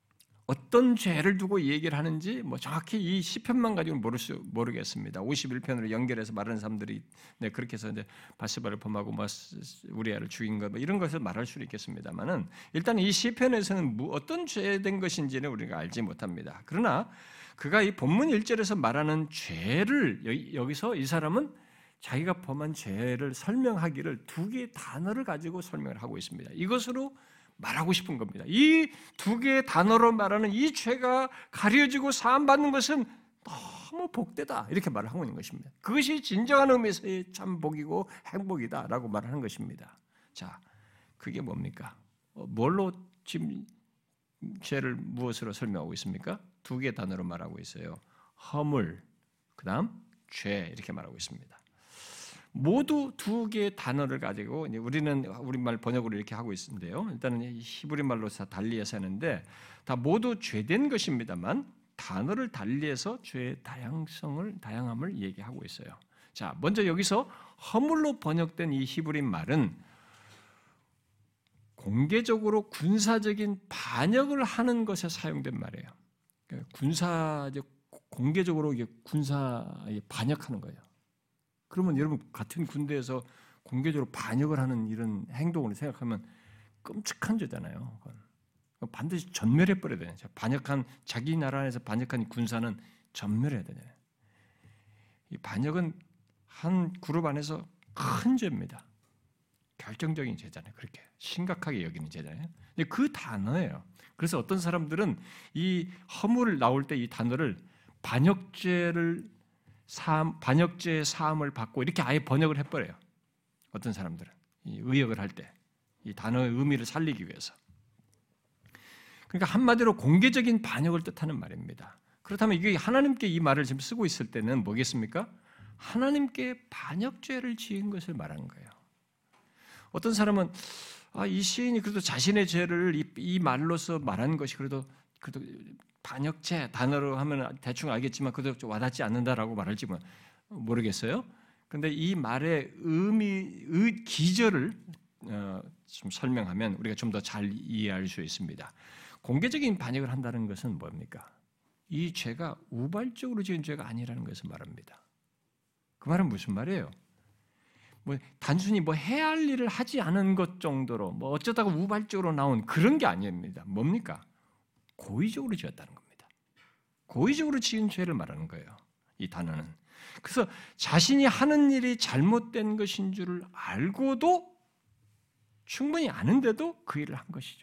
어떤 죄를 두고 얘기를 하는지 뭐 정확히 이 시편만 가지고는 모를 수 모르겠습니다. 오십일 편으로 연결해서 말하는 사람들이 네, 그렇게 해서 이제 바스바를 범하고 뭐 우리아를 죽인 것 뭐 이런 것을 말할 수는 있겠습니다만은 일단 이 시편에서는 어떤 죄된 것인지는 우리가 알지 못합니다. 그러나 그가 이 본문 일 절에서 말하는 죄를 여기서 이 사람은 자기가 범한 죄를 설명하기를 두 개의 단어를 가지고 설명을 하고 있습니다. 이것으로 말하고 싶은 겁니다. 이 두 개의 단어로 말하는 이 죄가 가려지고 사함받는 것은 너무 복되다 이렇게 말을 하고 있는 것입니다. 그것이 진정한 의미에서의 참 복이고 행복이다라고 말하는 것입니다. 자, 그게 뭡니까? 뭘로 지금 죄를 무엇으로 설명하고 있습니까? 두 개의 단어로 말하고 있어요. 허물, 그 다음 죄 이렇게 말하고 있습니다. 모두 두 개의 단어를 가지고 우리는 우리말 번역으로 이렇게 하고 있는데요. 일단은 히브리 말로 다 달리해서 하는데 다 모두 죄된 것입니다만 단어를 달리해서 죄의 다양성을 다양함을 얘기하고 있어요. 자, 먼저 여기서 허물로 번역된 이 히브리 말은 공개적으로 군사적인 반역을 하는 것에 사용된 말이에요. 군사적 공개적으로 군사에 반역하는 거예요. 그러면 여러분 같은 군대에서 공개적으로 반역을 하는 이런 행동을 생각하면 끔찍한 죄잖아요. 그건 반드시 전멸해 버려야 돼요. 반역한 자기 나라 안에서 반역한 군사는 전멸해야 되잖아요. 이 반역은 한 그룹 안에서 큰 죄입니다. 결정적인 죄잖아요. 그렇게 심각하게 여기는 죄잖아요. 근데 그 단어예요. 그래서 어떤 사람들은 이 허물 나올 때 이 단어를 반역죄를 사함, 반역죄의 사함을 받고 이렇게 아예 번역을 해버려요. 어떤 사람들은 이 의역을 할 때 이 단어의 의미를 살리기 위해서. 그러니까 한마디로 공개적인 반역을 뜻하는 말입니다. 그렇다면 이게 하나님께 이 말을 지금 쓰고 있을 때는 뭐겠습니까? 하나님께 반역죄를 지은 것을 말하는 거예요. 어떤 사람은 아, 이 시인이 그래도 자신의 죄를 이, 이 말로서 말한 것이 그래도 그래도 반역죄 단어로 하면 대충 알겠지만 그래도 좀 와닿지 않는다라고 말할지 모르겠어요. 그런데 이 말의 의미, 의 기저를 어, 좀 설명하면 우리가 좀 더 잘 이해할 수 있습니다. 공개적인 반역을 한다는 것은 뭡니까? 이 죄가 우발적으로 지은 죄가 아니라는 것을 말합니다. 그 말은 무슨 말이에요? 뭐 단순히 뭐 해야 할 일을 하지 않은 것 정도로 뭐 어쩌다가 우발적으로 나온 그런 게 아닙니다. 뭡니까? 고의적으로 지었다는 겁니다. 고의적으로 지은 죄를 말하는 거예요. 이 단어는. 그래서 자신이 하는 일이 잘못된 것인 줄을 알고도 충분히 아는데도 그 일을 한 것이죠.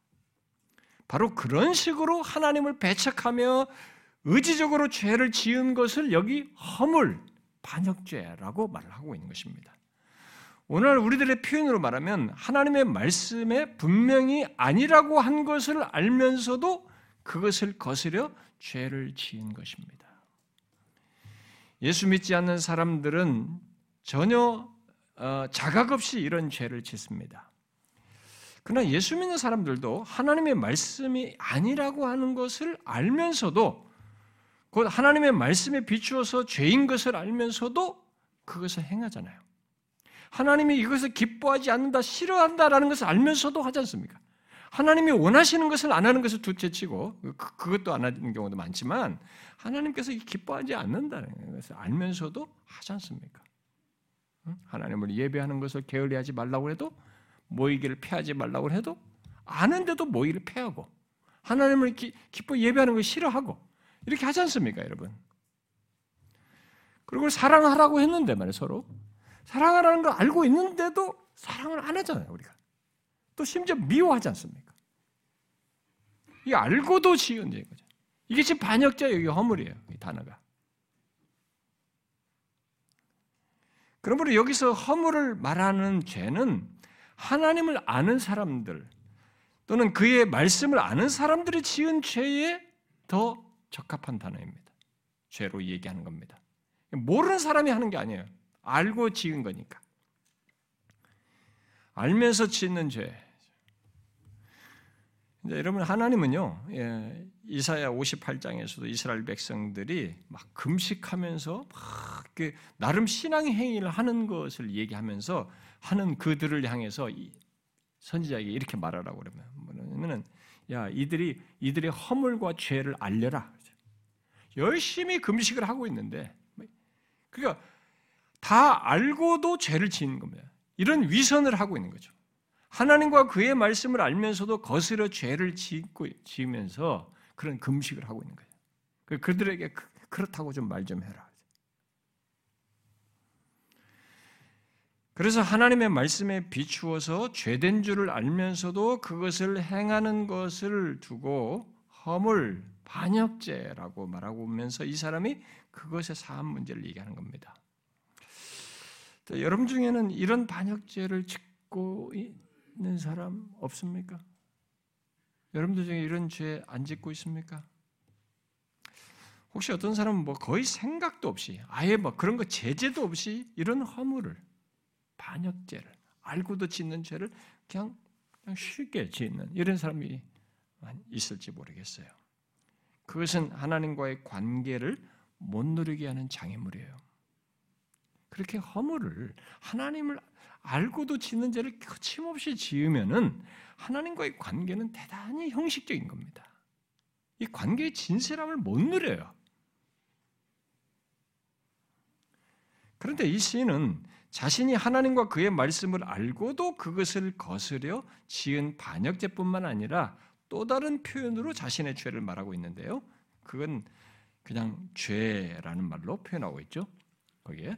바로 그런 식으로 하나님을 배척하며 의지적으로 죄를 지은 것을 여기 허물, 반역죄라고 말을 하고 있는 것입니다. 오늘 우리들의 표현으로 말하면 하나님의 말씀에 분명히 아니라고 한 것을 알면서도 그것을 거스려 죄를 지은 것입니다. 예수 믿지 않는 사람들은 전혀 자각 없이 이런 죄를 짓습니다. 그러나 예수 믿는 사람들도 하나님의 말씀이 아니라고 하는 것을 알면서도 곧 하나님의 말씀에 비추어서 죄인 것을 알면서도 그것을 행하잖아요. 하나님이 이것을 기뻐하지 않는다, 싫어한다라는 것을 알면서도 하지 않습니까? 하나님이 원하시는 것을 안 하는 것을 둘째치고 그것도 안 하는 경우도 많지만 하나님께서 기뻐하지 않는다는 것을 알면서도 하지 않습니까? 하나님을 예배하는 것을 게을리하지 말라고 해도 모이기를 피하지 말라고 해도 아는데도 모이기를 피하고 하나님을 기, 기뻐 예배하는 걸 싫어하고 이렇게 하지 않습니까, 여러분? 그리고 사랑하라고 했는데 말이에요, 서로. 사랑하라는 걸 알고 있는데도 사랑을 안 하잖아요, 우리가. 또 심지어 미워하지 않습니까? 이 알고도 지은 죄인 거죠. 이게 지금 반역죄, 여기 허물이에요, 이 단어가. 그러므로 여기서 허물을 말하는 죄는 하나님을 아는 사람들 또는 그의 말씀을 아는 사람들이 지은 죄에 더 적합한 단어입니다. 죄로 얘기하는 겁니다. 모르는 사람이 하는 게 아니에요. 알고 지은 거니까. 알면서 짓는 죄. 이제 여러분, 하나님은요, 예, 이사야 오십팔 장에서도 이스라엘 백성들이 막 금식하면서 막 나름 신앙 행위를 하는 것을 얘기하면서 하는 그들을 향해서 선지자에게 이렇게 말하라고 그러면 뭐냐면은 야, 이들이 이들의 허물과 죄를 알려라. 열심히 금식을 하고 있는데, 그러니까 다 알고도 죄를 지은 겁니다. 이런 위선을 하고 있는 거죠. 하나님과 그의 말씀을 알면서도 거스려 죄를 짓고 지으면서 그런 금식을 하고 있는 거예요. 그들에게 그렇다고 좀 말 좀 해라. 그래서 하나님의 말씀에 비추어서 죄된 줄을 알면서도 그것을 행하는 것을 두고 허물, 반역죄라고 말하고 오면서 이 사람이 그것의 사함 문제를 얘기하는 겁니다. 여러분 중에는 이런 반역죄를 짓고 있는 사람 없습니까? 여러분들 중에 이런 죄 안 짓고 있습니까? 혹시 어떤 사람은 뭐 거의 생각도 없이 아예 뭐 그런 거 제재도 없이 이런 허물을 반역죄를 알고도 짓는 죄를 그냥, 그냥 쉽게 짓는 이런 사람이 있을지 모르겠어요. 그것은 하나님과의 관계를 못 누리게 하는 장애물이에요. 그렇게 허물을 하나님을 알고도 짓는 죄를 거침없이 지으면은 하나님과의 관계는 대단히 형식적인 겁니다. 이 관계의 진실함을 못 누려요. 그런데 이 시인은 자신이 하나님과 그의 말씀을 알고도 그것을 거스려 지은 반역죄뿐만 아니라 또 다른 표현으로 자신의 죄를 말하고 있는데요. 그건 그냥 죄라는 말로 표현하고 있죠. 거기에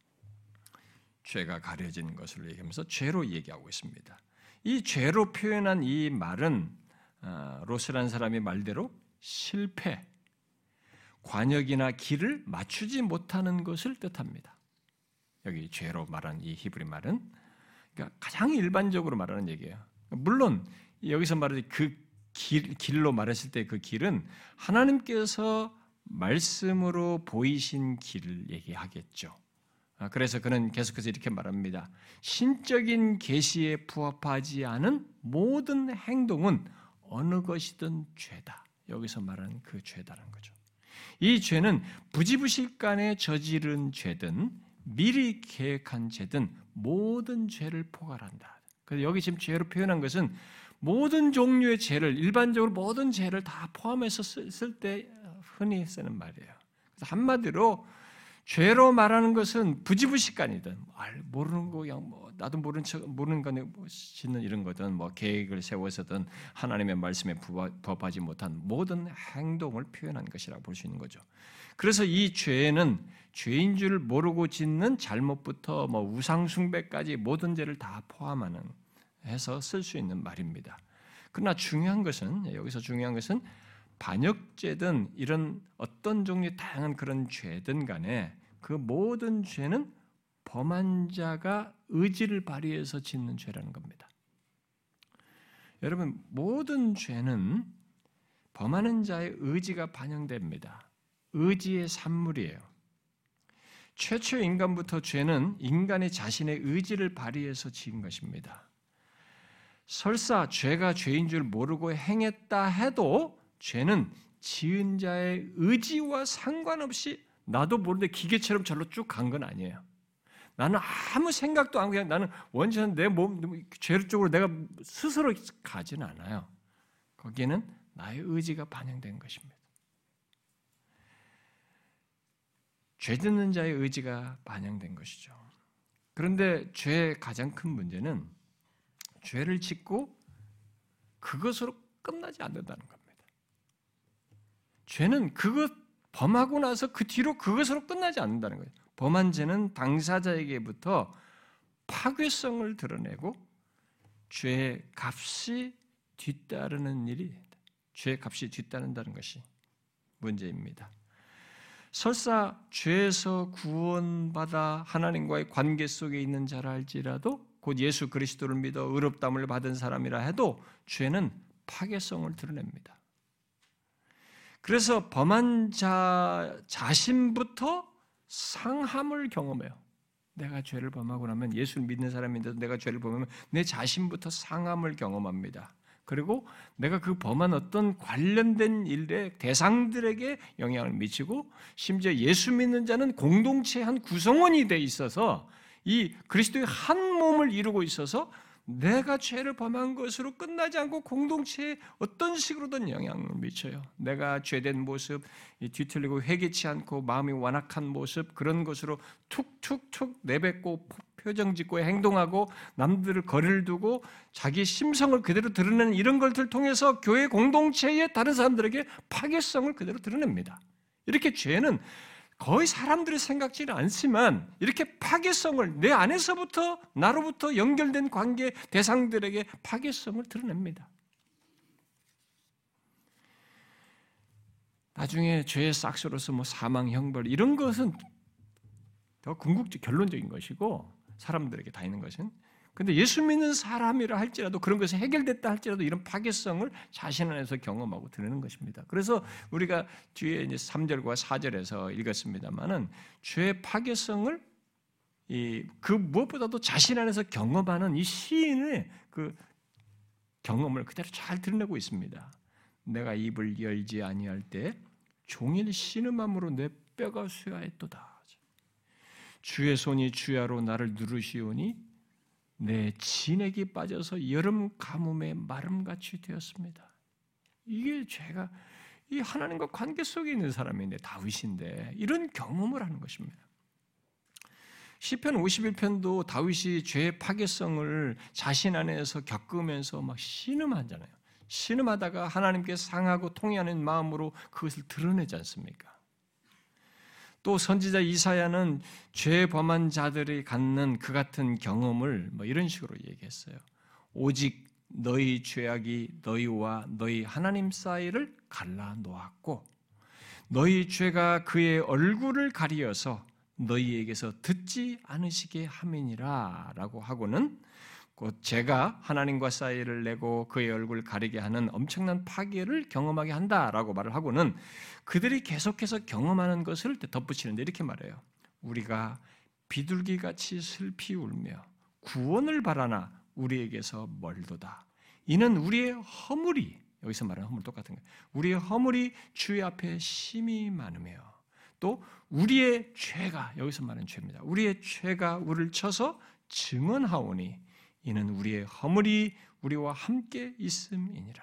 죄가 가려진 것을 얘기하면서 죄로 얘기하고 있습니다. 이 죄로 표현한 이 말은 로스라는 사람의 말대로 실패, 관역이나 길을 맞추지 못하는 것을 뜻합니다. 여기 죄로 말한 이 히브리 말은 그러니까 가장 일반적으로 말하는 얘기예요. 물론 여기서 말하는 그 길, 길로 말했을 때 그 길은 하나님께서 말씀으로 보이신 길을 얘기하겠죠. 그래서 그는 계속해서 이렇게 말합니다. 신적인 계시에 부합하지 않은 모든 행동은 어느 것이든 죄다. 여기서 말하는 그 죄다라는 거죠. 이 죄는 부지부식간에 저지른 죄든 미리 계획한 죄든 모든 죄를 포괄한다. 그래서 여기 지금 죄로 표현한 것은 모든 종류의 죄를 일반적으로 모든 죄를 다 포함해서 쓸 때 흔히 쓰는 말이에요. 그래서 한마디로 죄로 말하는 것은 부지부식간이든 모르는 거 그냥 뭐 나도 모르는 척 모르는 거네 뭐 짓는 이런 거든 뭐 계획을 세워서든 하나님의 말씀에 부합하지 못한 모든 행동을 표현한 것이라고 볼 수 있는 거죠. 그래서 이 죄는 죄인 줄 모르고 짓는 잘못부터 뭐 우상 숭배까지 모든 죄를 다 포함하는 해서 쓸 수 있는 말입니다. 그러나 중요한 것은 여기서 중요한 것은 반역죄든 이런 어떤 종류의 다양한 그런 죄든 간에 그 모든 죄는 범한 자가 의지를 발휘해서 짓는 죄라는 겁니다. 여러분 모든 죄는 범하는 자의 의지가 반영됩니다. 의지의 산물이에요. 최초 인간부터 죄는 인간이 자신의 의지를 발휘해서 지은 것입니다. 설사 죄가 죄인 줄 모르고 행했다 해도 죄는 지은 자의 의지와 상관없이 나도 모르는데 기계처럼 절로 쭉 간 건 아니에요. 나는 아무 생각도 안 하고 그냥 나는 원천은 내 몸, 죄 쪽으로 내가 스스로 가지는 않아요. 거기에는 나의 의지가 반영된 것입니다. 죄 짓는 자의 의지가 반영된 것이죠. 그런데 죄의 가장 큰 문제는 죄를 짓고 그것으로 끝나지 않는다는 겁니다. 죄는 그것 범하고 나서 그 뒤로 그것으로 끝나지 않는다는 거예요. 범한 죄는 당사자에게부터 파괴성을 드러내고 죄의 값이 뒤따르는 일이 죄의 값이 뒤따른다는 것이 문제입니다. 설사 죄에서 구원받아 하나님과의 관계 속에 있는 자라 할지라도 곧 예수 그리스도를 믿어 의롭다함을 받은 사람이라 해도 죄는 파괴성을 드러냅니다. 그래서 범한 자 자신부터 상함을 경험해요. 내가 죄를 범하고 나면 예수를 믿는 사람인데도 내가 죄를 범하면 내 자신부터 상함을 경험합니다. 그리고 내가 그 범한 어떤 관련된 일의 대상들에게 영향을 미치고 심지어 예수 믿는 자는 공동체의 한 구성원이 돼 있어서 이 그리스도의 한 몸을 이루고 있어서 내가 죄를 범한 것으로 끝나지 않고 공동체에 어떤 식으로든 영향을 미쳐요. 내가 죄된 모습, 뒤틀리고 회개치 않고 마음이 완악한 모습, 그런 것으로 툭툭툭 내뱉고 표정 짓고 행동하고 남들을 거리를 두고 자기 심성을 그대로 드러내는 이런 것들 통해서 교회 공동체의 다른 사람들에게 파괴성을 그대로 드러냅니다. 이렇게 죄는 거의 사람들이 생각지는 않지만 이렇게 파괴성을 내 안에서부터 나로부터 연결된 관계 대상들에게 파괴성을 드러냅니다. 나중에 죄의 싹스로서 뭐 사망, 형벌 이런 것은 더 궁극적 결론적인 것이고 사람들에게 다 있는 것은. 근데 예수 믿는 사람이라 할지라도 그런 것이 해결됐다 할지라도 이런 파괴성을 자신 안에서 경험하고 드러내는 것입니다. 그래서 우리가 뒤에 이제 삼 절과 사 절에서 읽었습니다만은 죄의 파괴성을 이 그 무엇보다도 자신 안에서 경험하는 이 시인의 그 경험을 그대로 잘 드러내고 있습니다. 내가 입을 열지 아니할 때 종일 신음함으로 내 뼈가 쇠하였도다. 주의 손이 주야로 나를 누르시오니 내 진액이 빠져서 여름 가뭄에 마름같이 되었습니다. 이게 죄가 이 하나님과 관계 속에 있는 사람인데 다윗인데 이런 경험을 하는 것입니다. 시편 오십일 편도 다윗이 죄의 파괴성을 자신 안에서 겪으면서 막 신음하잖아요. 신음하다가 하나님께 상하고 통회하는 마음으로 그것을 드러내지 않습니까? 또 선지자 이사야는 죄 범한 자들이 갖는 그 같은 경험을 뭐 이런 식으로 얘기했어요. 오직 너희 죄악이 너희와 너희 하나님 사이를 갈라 놓았고 너희 죄가 그의 얼굴을 가리어서 너희에게서 듣지 않으시게 함이니라 라고 하고는 곧 죄가 하나님과 사이를 내고 그의 얼굴을 가리게 하는 엄청난 파괴를 경험하게 한다라고 말을 하고는 그들이 계속해서 경험하는 것을 덧붙이는데 이렇게 말해요. 우리가 비둘기같이 슬피 울며 구원을 바라나 우리에게서 멀도다. 이는 우리의 허물이, 여기서 말하는 허물 똑같은 거예요. 우리의 허물이 주의 앞에 심히 많으며 또 우리의 죄가, 여기서 말하는 죄입니다. 우리의 죄가 우리를 쳐서 증언하오니 이는 우리의 허물이 우리와 함께 있음이니라.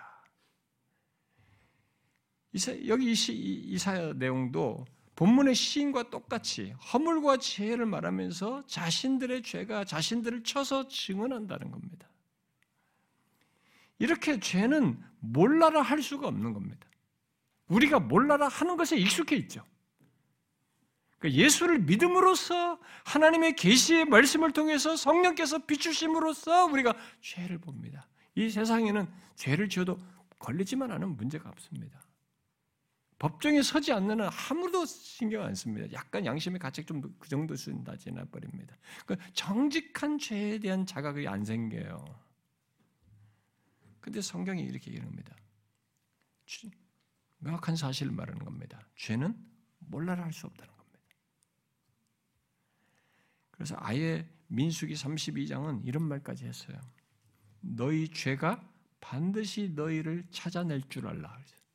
이사, 여기 이사야 내용도 본문의 시인과 똑같이 허물과 죄를 말하면서 자신들의 죄가 자신들을 쳐서 증언한다는 겁니다. 이렇게 죄는 몰라라 할 수가 없는 겁니다. 우리가 몰라라 하는 것에 익숙해 있죠. 예수를 믿음으로써 하나님의 계시의 말씀을 통해서 성령께서 비추심으로써 우리가 죄를 봅니다. 이 세상에는 죄를 지어도 걸리지만 않은 문제가 없습니다. 법정에 서지 않는 한 아무도 신경 안 씁니다. 약간 양심의 가책 좀 그 정도 쓴다 지나버립니다. 그러니까 정직한 죄에 대한 자각이 안 생겨요. 그런데 성경이 이렇게 얘기합니다. 명확한 사실을 말하는 겁니다. 죄는 몰라라 할 수 없다는 겁니다. 그래서 아예 민수기 삼십이 장은 이런 말까지 했어요. 너희 죄가 반드시 너희를 찾아낼 줄 알라.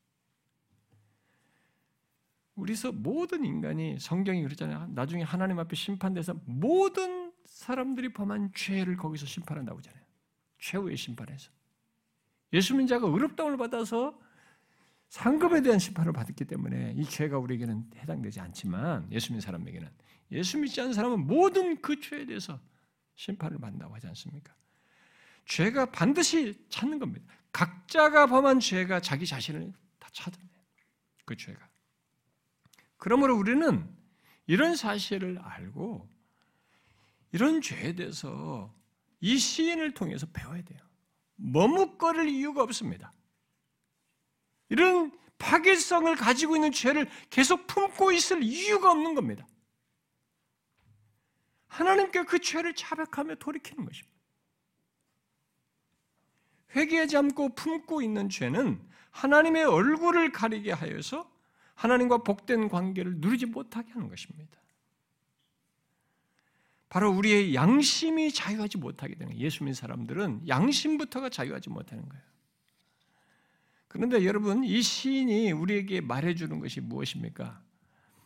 우리서 모든 인간이 성경이 그랬잖아요. 나중에 하나님 앞에 심판돼서 모든 사람들이 범한 죄를 거기서 심판한다고 하잖아요. 최후의 심판에서. 예수 믿는 자가 의롭다움을 받아서 상급에 대한 심판을 받았기 때문에 이 죄가 우리에게는 해당되지 않지만 예수 믿는 사람에게는 예수 믿지 않는 사람은 모든 그 죄에 대해서 심판을 받는다고 하지 않습니까? 죄가 반드시 찾는 겁니다. 각자가 범한 죄가 자기 자신을 다 찾아내요. 그 죄가. 그러므로 우리는 이런 사실을 알고 이런 죄에 대해서 이 시인을 통해서 배워야 돼요. 머뭇거릴 이유가 없습니다. 이런 파괴성을 가지고 있는 죄를 계속 품고 있을 이유가 없는 겁니다. 하나님께 그 죄를 자백하며 돌이키는 것입니다. 회개하지 않고 품고 있는 죄는 하나님의 얼굴을 가리게 하여서 하나님과 복된 관계를 누리지 못하게 하는 것입니다. 바로 우리의 양심이 자유하지 못하게 되는 거예요. 예수 믿는 사람들은 양심부터가 자유하지 못하는 거예요. 그런데 여러분, 이 시인이 우리에게 말해주는 것이 무엇입니까?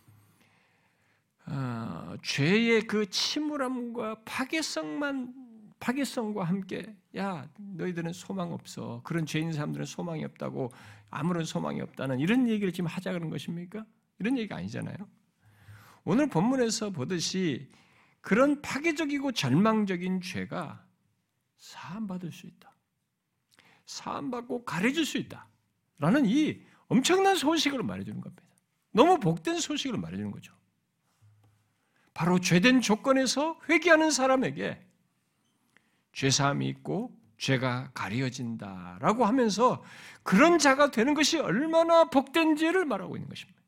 어, 죄의 그 침울함과 파괴성만 파괴성과 함께 야 너희들은 소망 없어. 그런 죄 있는 사람들은 소망이 없다고 아무런 소망이 없다는 이런 얘기를 지금 하자는 것입니까? 이런 얘기가 아니잖아요. 오늘 본문에서 보듯이 그런 파괴적이고 절망적인 죄가 사함받을 수 있다. 사함받고 가려질 수 있다. 라는 이 엄청난 소식을 말해주는 겁니다. 너무 복된 소식을 말해주는 거죠. 바로 죄된 조건에서 회개하는 사람에게 죄사함이 있고 죄가 가려진다라고 하면서 그런 자가 되는 것이 얼마나 복된지를 말하고 있는 것입니다.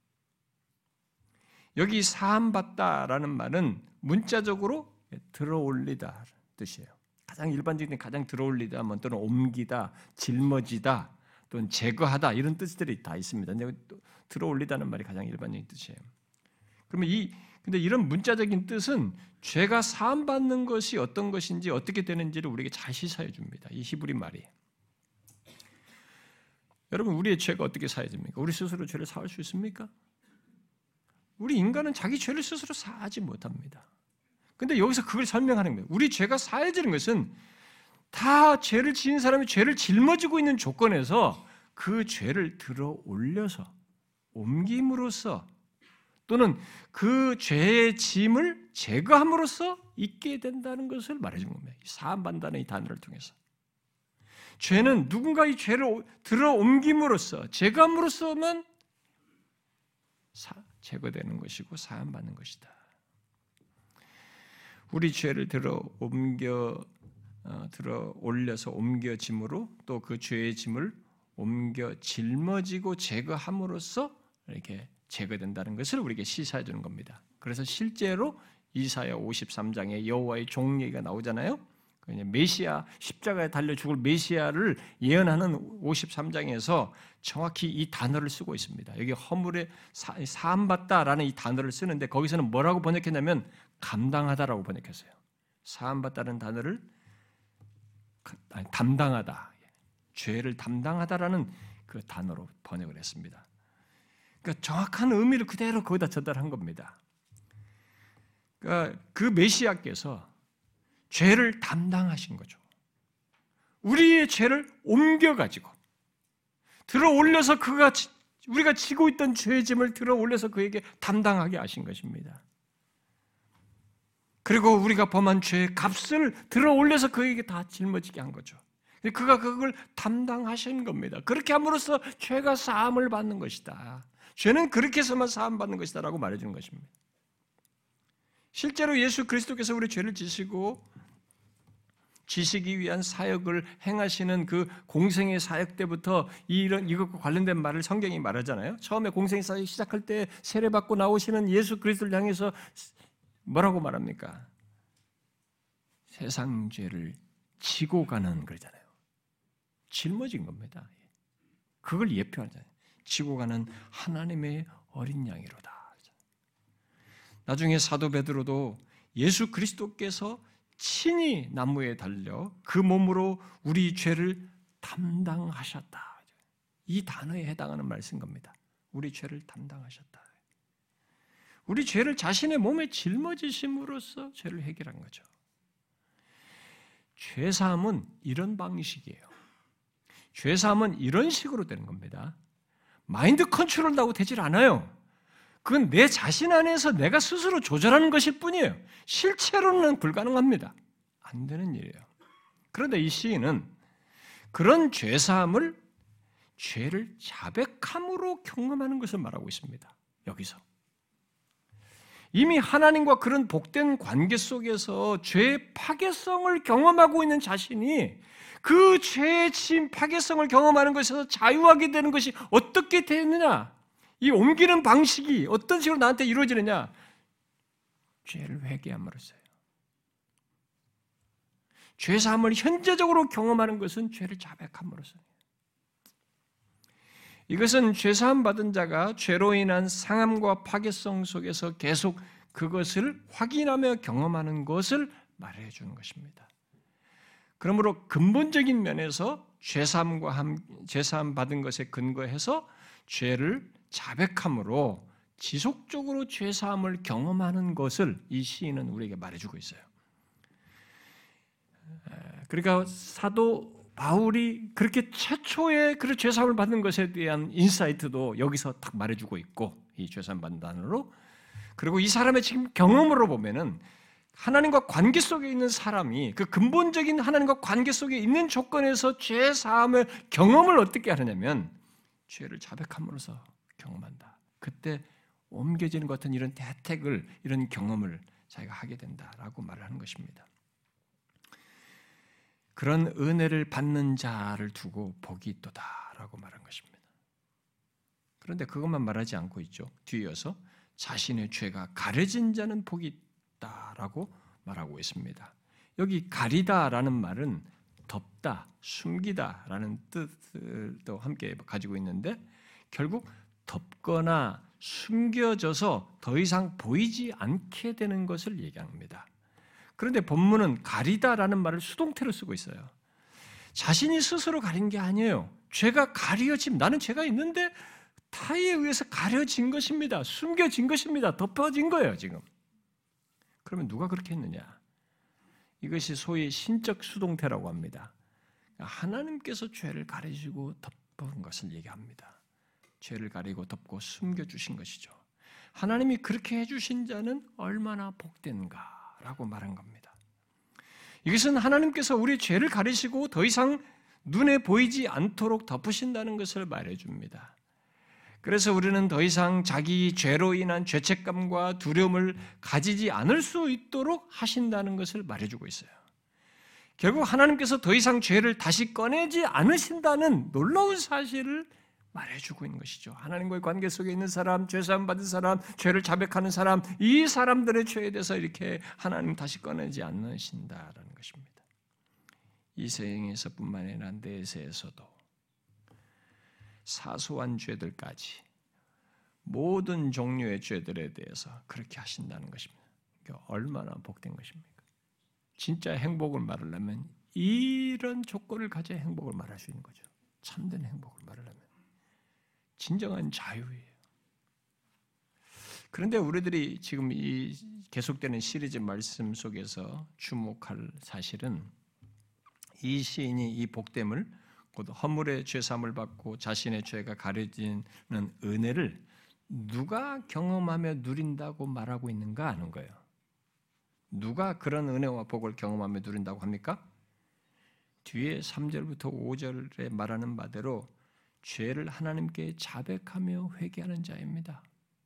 여기 사함받다라는 말은 문자적으로 들어올리다 뜻이에요. 가장 일반적인 가장 들어올리다 또는 옮기다, 짊어지다 또는 제거하다 이런 뜻들이 다 있습니다. 근데 들어올리다는 말이 가장 일반적인 뜻이에요. 그러면 이 근데 이런 문자적인 뜻은 죄가 사함받는 것이 어떤 것인지 어떻게 되는지를 우리에게 잘 시사해 줍니다. 이 히브리 말이. 여러분 우리의 죄가 어떻게 사해집니까? 우리 스스로 죄를 사할 수 있습니까? 우리 인간은 자기 죄를 스스로 사하지 못합니다. 근데 여기서 그걸 설명하는 거예요. 우리 죄가 사해지는 것은 다 죄를 지은 사람이 죄를 짊어지고 있는 조건에서 그 죄를 들어 올려서 옮김으로써 또는 그 죄의 짐을 제거함으로써 있게 된다는 것을 말해준 겁니다. 사함받는다는 이 단어를 통해서. 죄는 누군가 이 죄를 들어 옮김으로써 제거함으로써만 제거되는 것이고 사함받는 것이다. 우리 죄를 들어 옮겨 어, 들어 올려서 옮겨 짐으로 또 그 죄의 짐을 옮겨 짊어지고 제거함으로써 이렇게 제거된다는 것을 우리에게 시사해 주는 겁니다. 그래서 실제로 이사야 오십삼 장에 여호와의 종 얘기가 나오잖아요. 메시아 십자가에 달려 죽을 메시아를 예언하는 오십삼 장에서 정확히 이 단어를 쓰고 있습니다. 여기 허물에 사함받다라는 이 단어를 쓰는데 거기서는 뭐라고 번역했냐면 감당하다라고 번역했어요. 사함받다는 단어를 아니, 담당하다, 죄를 담당하다라는 그 단어로 번역을 했습니다. 그러니까 정확한 의미를 그대로 거기다 전달한 겁니다. 그러니까 그 메시아께서 죄를 담당하신 거죠. 우리의 죄를 옮겨가지고 들어 올려서 그가 우리가 지고 있던 죄의 짐을 들어 올려서 그에게 담당하게 하신 것입니다. 그리고 우리가 범한 죄의 값을 들어 올려서 그에게 다 짊어지게 한 거죠. 그가 그걸 담당하신 겁니다. 그렇게 함으로써 죄가 사함을 받는 것이다. 죄는 그렇게 해서만 사함 받는 것이다 라고 말해주는 것입니다. 실제로 예수 그리스도께서 우리 죄를 지시고 지시기 위한 사역을 행하시는 그 공생의 사역 때부터 이런 이것과 관련된 말을 성경이 말하잖아요. 처음에 공생의 사역 시작할 때 세례받고 나오시는 예수 그리스도를 향해서 뭐라고 말합니까? 세상 죄를 지고 가는 거잖아요. 짊어진 겁니다. 그걸 예표하잖아요. 지고 가는 하나님의 어린 양이로다. 나중에 사도 베드로도 예수 그리스도께서 친히 나무에 달려 그 몸으로 우리 죄를 담당하셨다. 이 단어에 해당하는 말을 쓴 겁니다. 우리 죄를 담당하셨다. 우리 죄를 자신의 몸에 짊어지심으로써 죄를 해결한 거죠. 죄사함은 이런 방식이에요. 죄사함은 이런 식으로 되는 겁니다. 마인드 컨트롤하고 되질 않아요. 그건 내 자신 안에서 내가 스스로 조절하는 것일 뿐이에요. 실체로는 불가능합니다. 안 되는 일이에요. 그런데 이 시인은 그런 죄사함을 죄를 자백함으로 경험하는 것을 말하고 있습니다. 여기서. 이미 하나님과 그런 복된 관계 속에서 죄의 파괴성을 경험하고 있는 자신이 그 죄의 진 파괴성을 경험하는 것에서 자유하게 되는 것이 어떻게 되느냐? 이 옮기는 방식이 어떤 식으로 나한테 이루어지느냐? 죄를 회개함으로써요. 죄사함을 현재적으로 경험하는 것은 죄를 자백함으로써요. 이것은 죄사함 받은 자가 죄로 인한 상함과 파괴성 속에서 계속 그것을 확인하며 경험하는 것을 말해주는 것입니다. 그러므로 근본적인 면에서 죄사함과 함, 죄사함 받은 것에 근거해서 죄를 자백함으로 지속적으로 죄사함을 경험하는 것을 이 시인은 우리에게 말해주고 있어요. 그러니까 사도 바울이 그렇게 최초의 그 죄사함을 받는 것에 대한 인사이트도 여기서 딱 말해주고 있고, 이 죄사함 받는 단어로. 그리고 이 사람의 지금 경험으로 보면은 하나님과 관계 속에 있는 사람이 그 근본적인 하나님과 관계 속에 있는 조건에서 죄사함의 경험을 어떻게 하느냐면 죄를 자백함으로써 경험한다. 그때 옮겨지는 것 같은 이런 대택을, 이런 경험을 자기가 하게 된다라고 말을 하는 것입니다. 그런 은혜를 받는 자를 두고 복이 있도다라고 말한 것입니다. 그런데 그것만 말하지 않고 있죠. 뒤이어서 자신의 죄가 가려진 자는 복이 있다라고 말하고 있습니다. 여기 가리다라는 말은 덮다, 숨기다라는 뜻도 함께 가지고 있는데 결국 덮거나 숨겨져서 더 이상 보이지 않게 되는 것을 얘기합니다. 그런데 본문은 가리다라는 말을 수동태로 쓰고 있어요. 자신이 스스로 가린 게 아니에요. 죄가 가려짐, 나는 죄가 있는데 타에 의해서 가려진 것입니다. 숨겨진 것입니다. 덮어진 거예요, 지금. 그러면 누가 그렇게 했느냐? 이것이 소위 신적 수동태라고 합니다. 하나님께서 죄를 가리시고 덮은 것을 얘기합니다. 죄를 가리고 덮고 숨겨주신 것이죠. 하나님이 그렇게 해주신 자는 얼마나 복된가라고 말한 겁니다. 이것은 하나님께서 우리 죄를 가리시고 더 이상 눈에 보이지 않도록 덮으신다는 것을 말해줍니다. 그래서 우리는 더 이상 자기 죄로 인한 죄책감과 두려움을 가지지 않을 수 있도록 하신다는 것을 말해주고 있어요. 결국 하나님께서 더 이상 죄를 다시 꺼내지 않으신다는 놀라운 사실을 말해주고 있는 것이죠. 하나님과의 관계 속에 있는 사람, 죄사함 받은 사람, 죄를 자백하는 사람, 이 사람들의 죄에 대해서 이렇게 하나님 다시 꺼내지 않으신다라는 것입니다. 이 세상에서뿐만 아니라 내세에서도 사소한 죄들까지 모든 종류의 죄들에 대해서 그렇게 하신다는 것입니다. 그러니까 얼마나 복된 것입니까? 진짜 행복을 말하려면 이런 조건을 가져야 행복을 말할 수 있는 거죠. 참된 행복을 말하려면. 진정한 자유예요. 그런데 우리들이 지금 이 계속되는 시리즈 말씀 속에서 주목할 사실은 이 시인이 이 복됨을, 곧 허물의 죄사함을 받고 자신의 죄가 가려지는 은혜를 누가 경험하며 누린다고 말하고 있는가 하는 거예요. 누가 그런 은혜와 복을 경험하며 누린다고 합니까? 뒤에 삼 절부터 오 절에 말하는 바대로 죄를 하나님께 자백하며 회개하는 자입니다.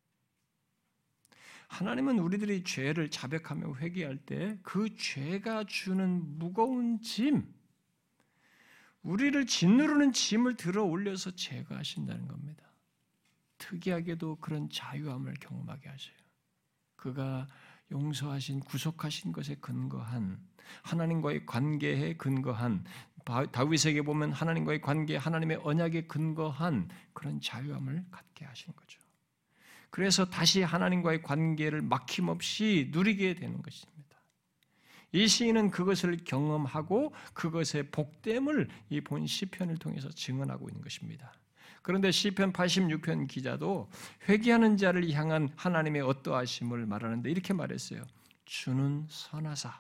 하나님은 우리들이 죄를 자백하며 회개할 때 그 죄가 주는 무거운 짐, 우리를 짓누르는 짐을 들어 올려서 제거하신다는 겁니다. 특이하게도 그런 자유함을 경험하게 하셔요. 그가 용서하신, 구속하신 것에 근거한, 하나님과의 관계에 근거한, 다윗에게 보면 하나님과의 관계, 하나님의 언약에 근거한 그런 자유함을 갖게 하신 거죠. 그래서 다시 하나님과의 관계를 막힘없이 누리게 되는 것입니다. 이 시인은 그것을 경험하고 그것의 복됨을 이 본 시편을 통해서 증언하고 있는 것입니다. 그런데 시편 팔십육 편 기자도 회개하는 자를 향한 하나님의 어떠하심을 말하는데 이렇게 말했어요. 주는 선하사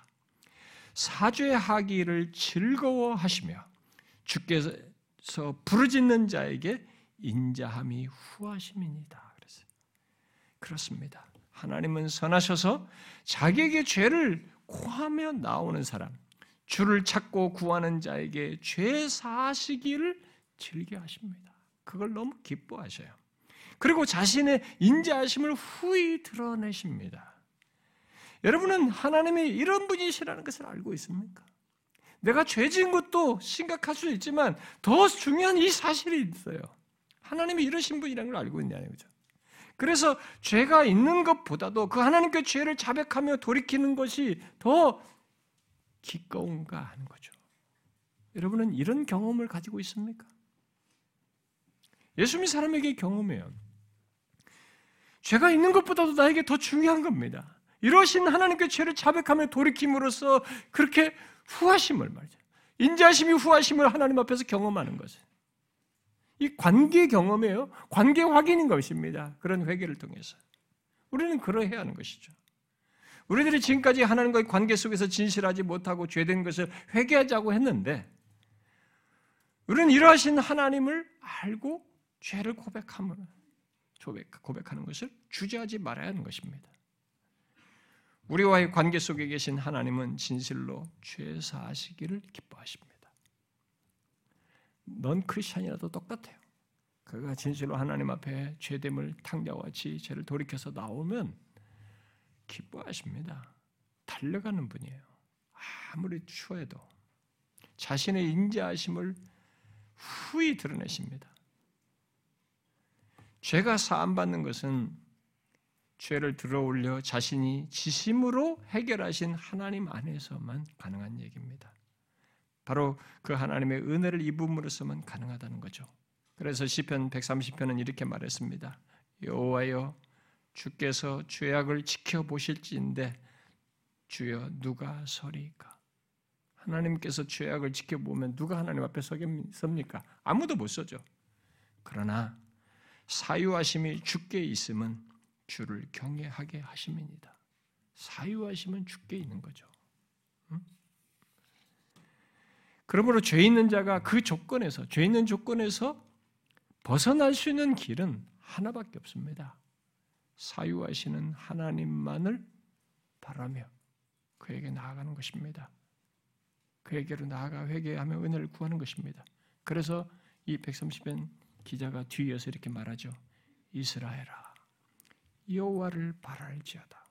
사죄하기를 즐거워하시며 주께서 부르짖는 자에게 인자함이 후하심이니이다. 그랬어요. 그렇습니다. 하나님은 선하셔서 자기에게 죄를 고하며 나오는 사람, 주를 찾고 구하는 자에게 죄 사하시기를 즐겨하십니다. 그걸 너무 기뻐하셔요. 그리고 자신의 인자하심을 후히 드러내십니다. 여러분은 하나님이 이런 분이시라는 것을 알고 있습니까? 내가 죄 지은 것도 심각할 수 있지만 더 중요한 이 사실이 있어요. 하나님이 이러신 분이라는 걸 알고 있냐는 거죠. 그래서 죄가 있는 것보다도 그 하나님께 죄를 자백하며 돌이키는 것이 더 기꺼운가 하는 거죠. 여러분은 이런 경험을 가지고 있습니까? 예수 믿는 사람에게 경험해요. 죄가 있는 것보다도 나에게 더 중요한 겁니다. 이러신 하나님께 죄를 자백하며 돌이킴으로써 그렇게 후하심을 말이죠. 인자하심이 후하심을 하나님 앞에서 경험하는 것을. 이 관계 경험이에요. 관계 확인인 것입니다. 그런 회개를 통해서. 우리는 그러해야 하는 것이죠. 우리들이 지금까지 하나님과의 관계 속에서 진실하지 못하고 죄된 것을 회개하자고 했는데 우리는 이러하신 하나님을 알고 죄를 고백함을 고백하는 것을 주저하지 말아야 하는 것입니다. 우리와의 관계 속에 계신 하나님은 진실로 죄 사하시기를 기뻐하십니다. 넌 크리스천이라도 똑같아요. 그가 진실로 하나님 앞에 죄됨을 탕자와 같이 죄를 돌이켜서 나오면 기뻐하십니다. 달려가는 분이에요. 아무리 추해도 자신의 인자하심을 후히 드러내십니다. 죄가 사함받는 것은 죄를 들어올려 자신이 지심으로 해결하신 하나님 안에서만 가능한 얘기입니다. 바로 그 하나님의 은혜를 입음으로써만 가능하다는 거죠. 그래서 시편 백삼십 편은 이렇게 말했습니다. 여호와여 주께서 죄악을 지켜보실지인데 주여 누가 서리이까? 하나님께서 죄악을 지켜보면 누가 하나님 앞에 섭니까? 아무도 못 서죠. 그러나 사유하심이 주께 있음은 주를 경외하게 하심이니이다. 사유하심은 주께 있는 거죠. 응? 그러므로 죄 있는 자가 그 조건에서 죄 있는 조건에서 벗어날 수 있는 길은 하나밖에 없습니다. 사유하시는 하나님만을 바라며 그에게 나아가는 것입니다. 그에게로 나아가 회개하며 은혜를 구하는 것입니다. 그래서 이 백삼십 편 기자가 뒤이어서 이렇게 말하죠. 이스라엘아 여호와를 바랄지어다.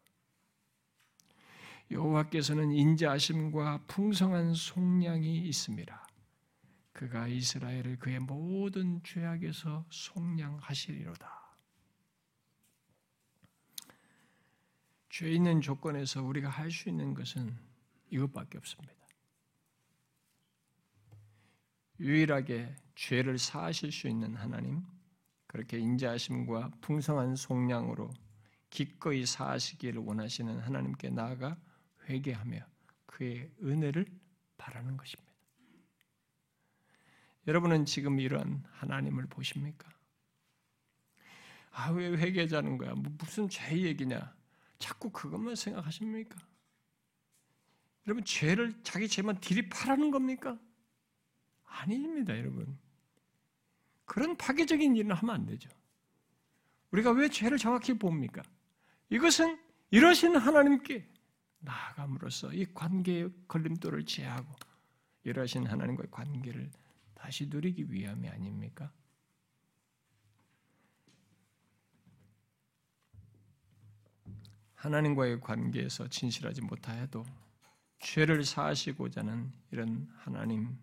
여호와께서는 인자하심과 풍성한 속량이 있음이라. 그가 이스라엘을 그의 모든 죄악에서 속량하시리로다. 죄 있는 조건에서 우리가 할 수 있는 것은 이것밖에 없습니다. 유일하게 죄를 사하실 수 있는 하나님, 그렇게 인자하심과 풍성한 속량으로 기꺼이 사하시기를 원하시는 하나님께 나아가 회개하며 그의 은혜를 바라는 것입니다. 여러분은 지금 이러한 하나님을 보십니까? 아, 왜 회개하자는 거야? 무슨 죄 얘기냐? 자꾸 그것만 생각하십니까? 여러분, 죄를 자기 죄만 디립하라는 겁니까? 아닙니다, 여러분. 그런 파괴적인 일은 하면 안 되죠. 우리가 왜 죄를 정확히 봅니까? 이것은 이러신 하나님께 나아감으로써 이 관계의 걸림돌을 제하고 이러신 하나님과의 관계를 다시 누리기 위함이 아닙니까? 하나님과의 관계에서 진실하지 못하여도 죄를 사하시고자 하는 이런 하나님,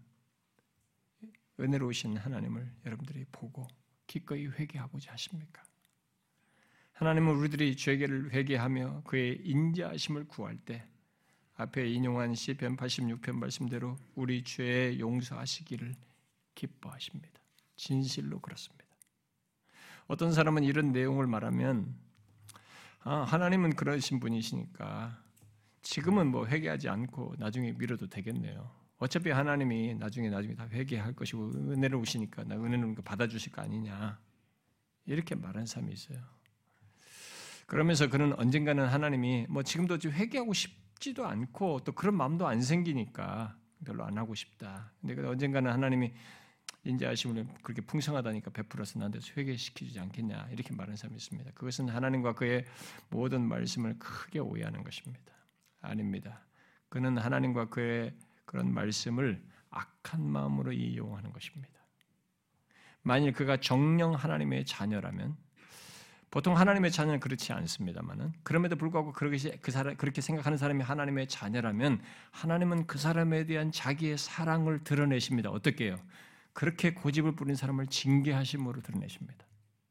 은혜로우신 하나님을 여러분들이 보고 기꺼이 회개하고자 하십니까? 하나님은 우리들이 죄를 회개하며 그의 인자하심을 구할 때 앞에 인용한 시편 팔십육 편 말씀대로 우리 죄에 용서하시기를 기뻐하십니다. 진실로 그렇습니다. 어떤 사람은 이런 내용을 말하면 아, 하나님은 그러신 분이시니까 지금은 뭐 회개하지 않고 나중에 미뤄도 되겠네요. 어차피 하나님이 나중에 나중에 다 회개할 것이고 은혜를 오시니까 나 은혜는 받아주실 거 아니냐 이렇게 말하는 사람이 있어요. 그러면서 그는 언젠가는 하나님이 뭐 지금도 회개하고 싶지도 않고 또 그런 마음도 안 생기니까 별로 안 하고 싶다. 근데 언젠가는 하나님이 인자하심을 그렇게 풍성하다니까 베풀어서 나한테 회개시키지 않겠냐 이렇게 말하는 사람이 있습니다. 그것은 하나님과 그의 모든 말씀을 크게 오해하는 것입니다. 아닙니다. 그는 하나님과 그의 그런 말씀을 악한 마음으로 이용하는 것입니다. 만일 그가 정령 하나님의 자녀라면 보통 하나님의 자녀는 그렇지 않습니다만은 그럼에도 불구하고 그렇게, 그 사람, 그렇게 생각하는 사람이 하나님의 자녀라면 하나님은 그 사람에 대한 자기의 사랑을 드러내십니다. 어떻게 해요? 그렇게 고집을 부린 사람을 징계하심으로 드러내십니다.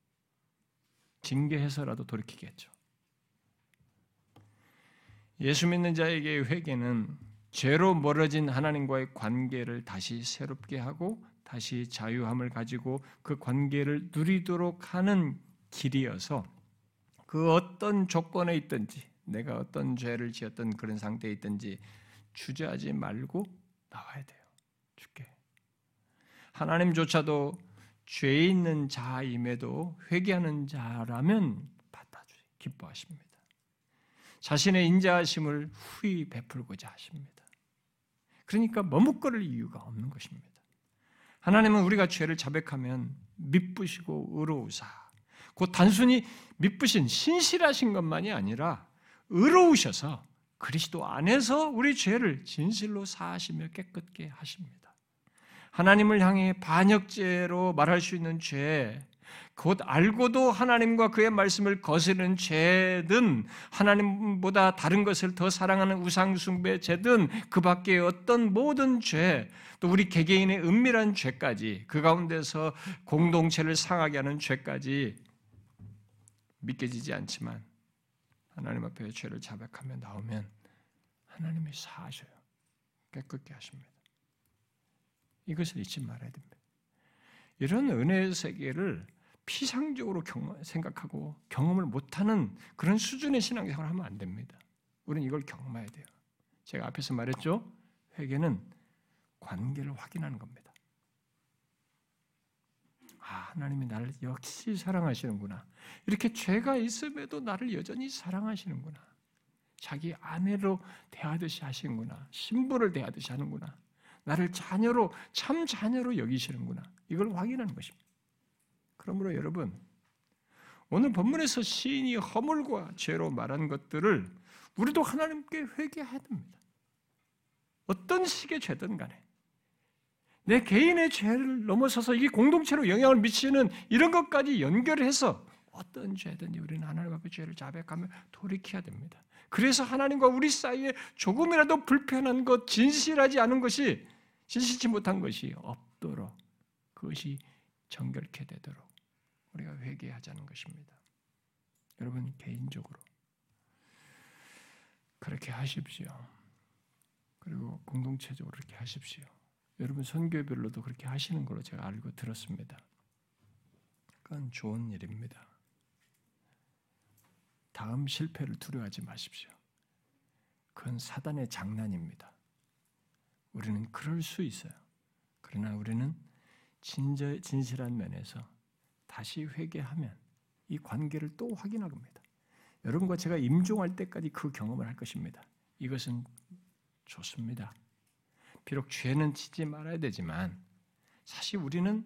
징계해서라도 돌이키겠죠. 예수 믿는 자에게 회개는 죄로 멀어진 하나님과의 관계를 다시 새롭게 하고 다시 자유함을 가지고 그 관계를 누리도록 하는 길이어서 그 어떤 조건에 있든지 내가 어떤 죄를 지었던 그런 상태에 있든지 주저하지 말고 나와야 돼요. 주께. 하나님조차도 죄 있는 자임에도 회개하는 자라면 받아주시 기뻐하십니다. 자신의 인자하심을 후히 베풀고자 하십니다. 그러니까 머뭇거릴 이유가 없는 것입니다. 하나님은 우리가 죄를 자백하면 미쁘시고 의로우사, 곧 단순히 미쁘신 신실하신 것만이 아니라 의로우셔서 그리스도 안에서 우리 죄를 진실로 사하시며 깨끗게 하십니다. 하나님을 향해 반역죄로 말할 수 있는 죄, 곧 알고도 하나님과 그의 말씀을 거스르는 죄든 하나님보다 다른 것을 더 사랑하는 우상숭배 죄든 그 밖의 어떤 모든 죄, 또 우리 개개인의 은밀한 죄까지, 그 가운데서 공동체를 상하게 하는 죄까지 믿겨지지 않지만 하나님 앞에 죄를 자백하며 나오면 하나님이 사하셔요. 깨끗게 하십니다. 이것을 잊지 말아야 됩니다. 이런 은혜의 세계를 피상적으로 경험, 생각하고 경험을 못하는 그런 수준의 신앙생활을 하면 안 됩니다. 우리는 이걸 경험해야 돼요. 제가 앞에서 말했죠. 회개는 관계를 확인하는 겁니다. 아, 하나님이 나를 역시 사랑하시는구나. 이렇게 죄가 있음에도 나를 여전히 사랑하시는구나. 자기 아내로 대하듯이 하시는구나. 신부를 대하듯이 하는구나. 나를 자녀로, 참 자녀로 여기시는구나. 이걸 확인하는 것입니다. 그러므로 여러분, 오늘 본문에서 시인이 허물과 죄로 말한 것들을 우리도 하나님께 회개해야 됩니다. 어떤 식의 죄든 간에 내 개인의 죄를 넘어서서 이게 공동체로 영향을 미치는 이런 것까지 연결해서 어떤 죄든지 우리는 하나님 앞에 죄를 자백하며 돌이켜야 됩니다. 그래서 하나님과 우리 사이에 조금이라도 불편한 것, 진실하지 않은 것이, 진실치 못한 것이 없도록, 그것이 정결케 되도록 우리가 회개하자는 것입니다. 여러분 개인적으로 그렇게 하십시오. 그리고 공동체적으로 그렇게 하십시오. 여러분 선교별로도 그렇게 하시는 걸로 제가 알고 들었습니다. 그건 좋은 일입니다. 다음 실패를 두려워하지 마십시오. 그건 사단의 장난입니다. 우리는 그럴 수 있어요. 그러나 우리는 진저, 진실한 면에서 다시 회개하면 이 관계를 또 확인할 겁니다. 여러분과 제가 임종할 때까지 그 경험을 할 것입니다. 이것은 좋습니다. 비록 죄는 짓지 말아야 되지만 사실 우리는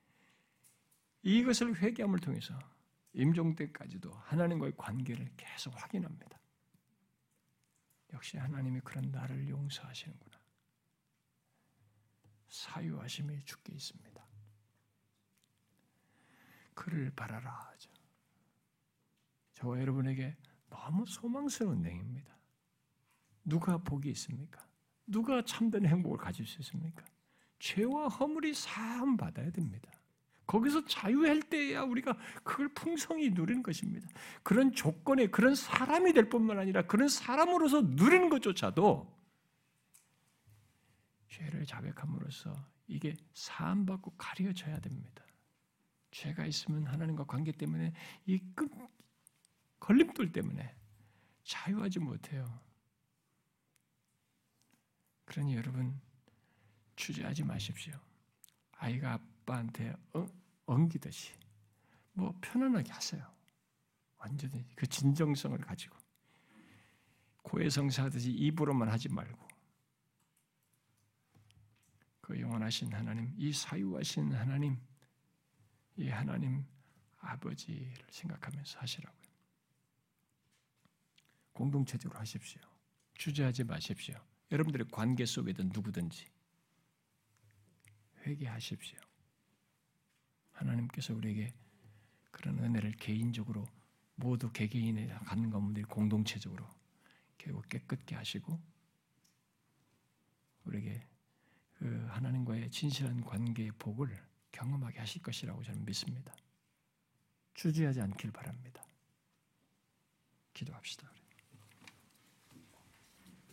이것을 회개함을 통해서 임종 때까지도 하나님과의 관계를 계속 확인합니다. 역시 하나님이 그런 나를 용서하시는구나. 사유하심이 주께 있습니다. 그를 바라라 하죠. 저와 여러분에게 너무 소망스러운 내용입니다. 누가 복이 있습니까? 누가 참된 행복을 가질 수 있습니까? 죄와 허물이 사함 받아야 됩니다. 거기서 자유할 때야 우리가 그걸 풍성히 누리는 것입니다. 그런 조건에 그런 사람이 될 뿐만 아니라 그런 사람으로서 누리는 것조차도 죄를 자백함으로써 이게 사함받고 가려져야 됩니다. 죄가 있으면 하나님과 관계 때문에 이 끈, 걸림돌 때문에 자유하지 못해요. 그러니 여러분 주저하지 마십시오. 아이가 아빠한테 어, 엉기듯이 뭐 편안하게 하세요. 완전히 그 진정성을 가지고 고해성사하듯이 입으로만 하지 말고 그 영원하신 하나님, 이 사유하신 하나님, 이 하나님 아버지를 생각하면서 하시라고요. 공동체적으로 하십시오. 주저하지 마십시오. 여러분들의 관계 속에든 누구든지 회개하십시오. 하나님께서 우리에게 그런 은혜를 개인적으로 모두 개개인에 갖는 가운데 공동체적으로 결국 깨끗게 하시고 우리에게 그 하나님과의 진실한 관계의 복을 경험하게 하실 것이라고 저는 믿습니다. 주저하지 않길 바랍니다. 기도합시다.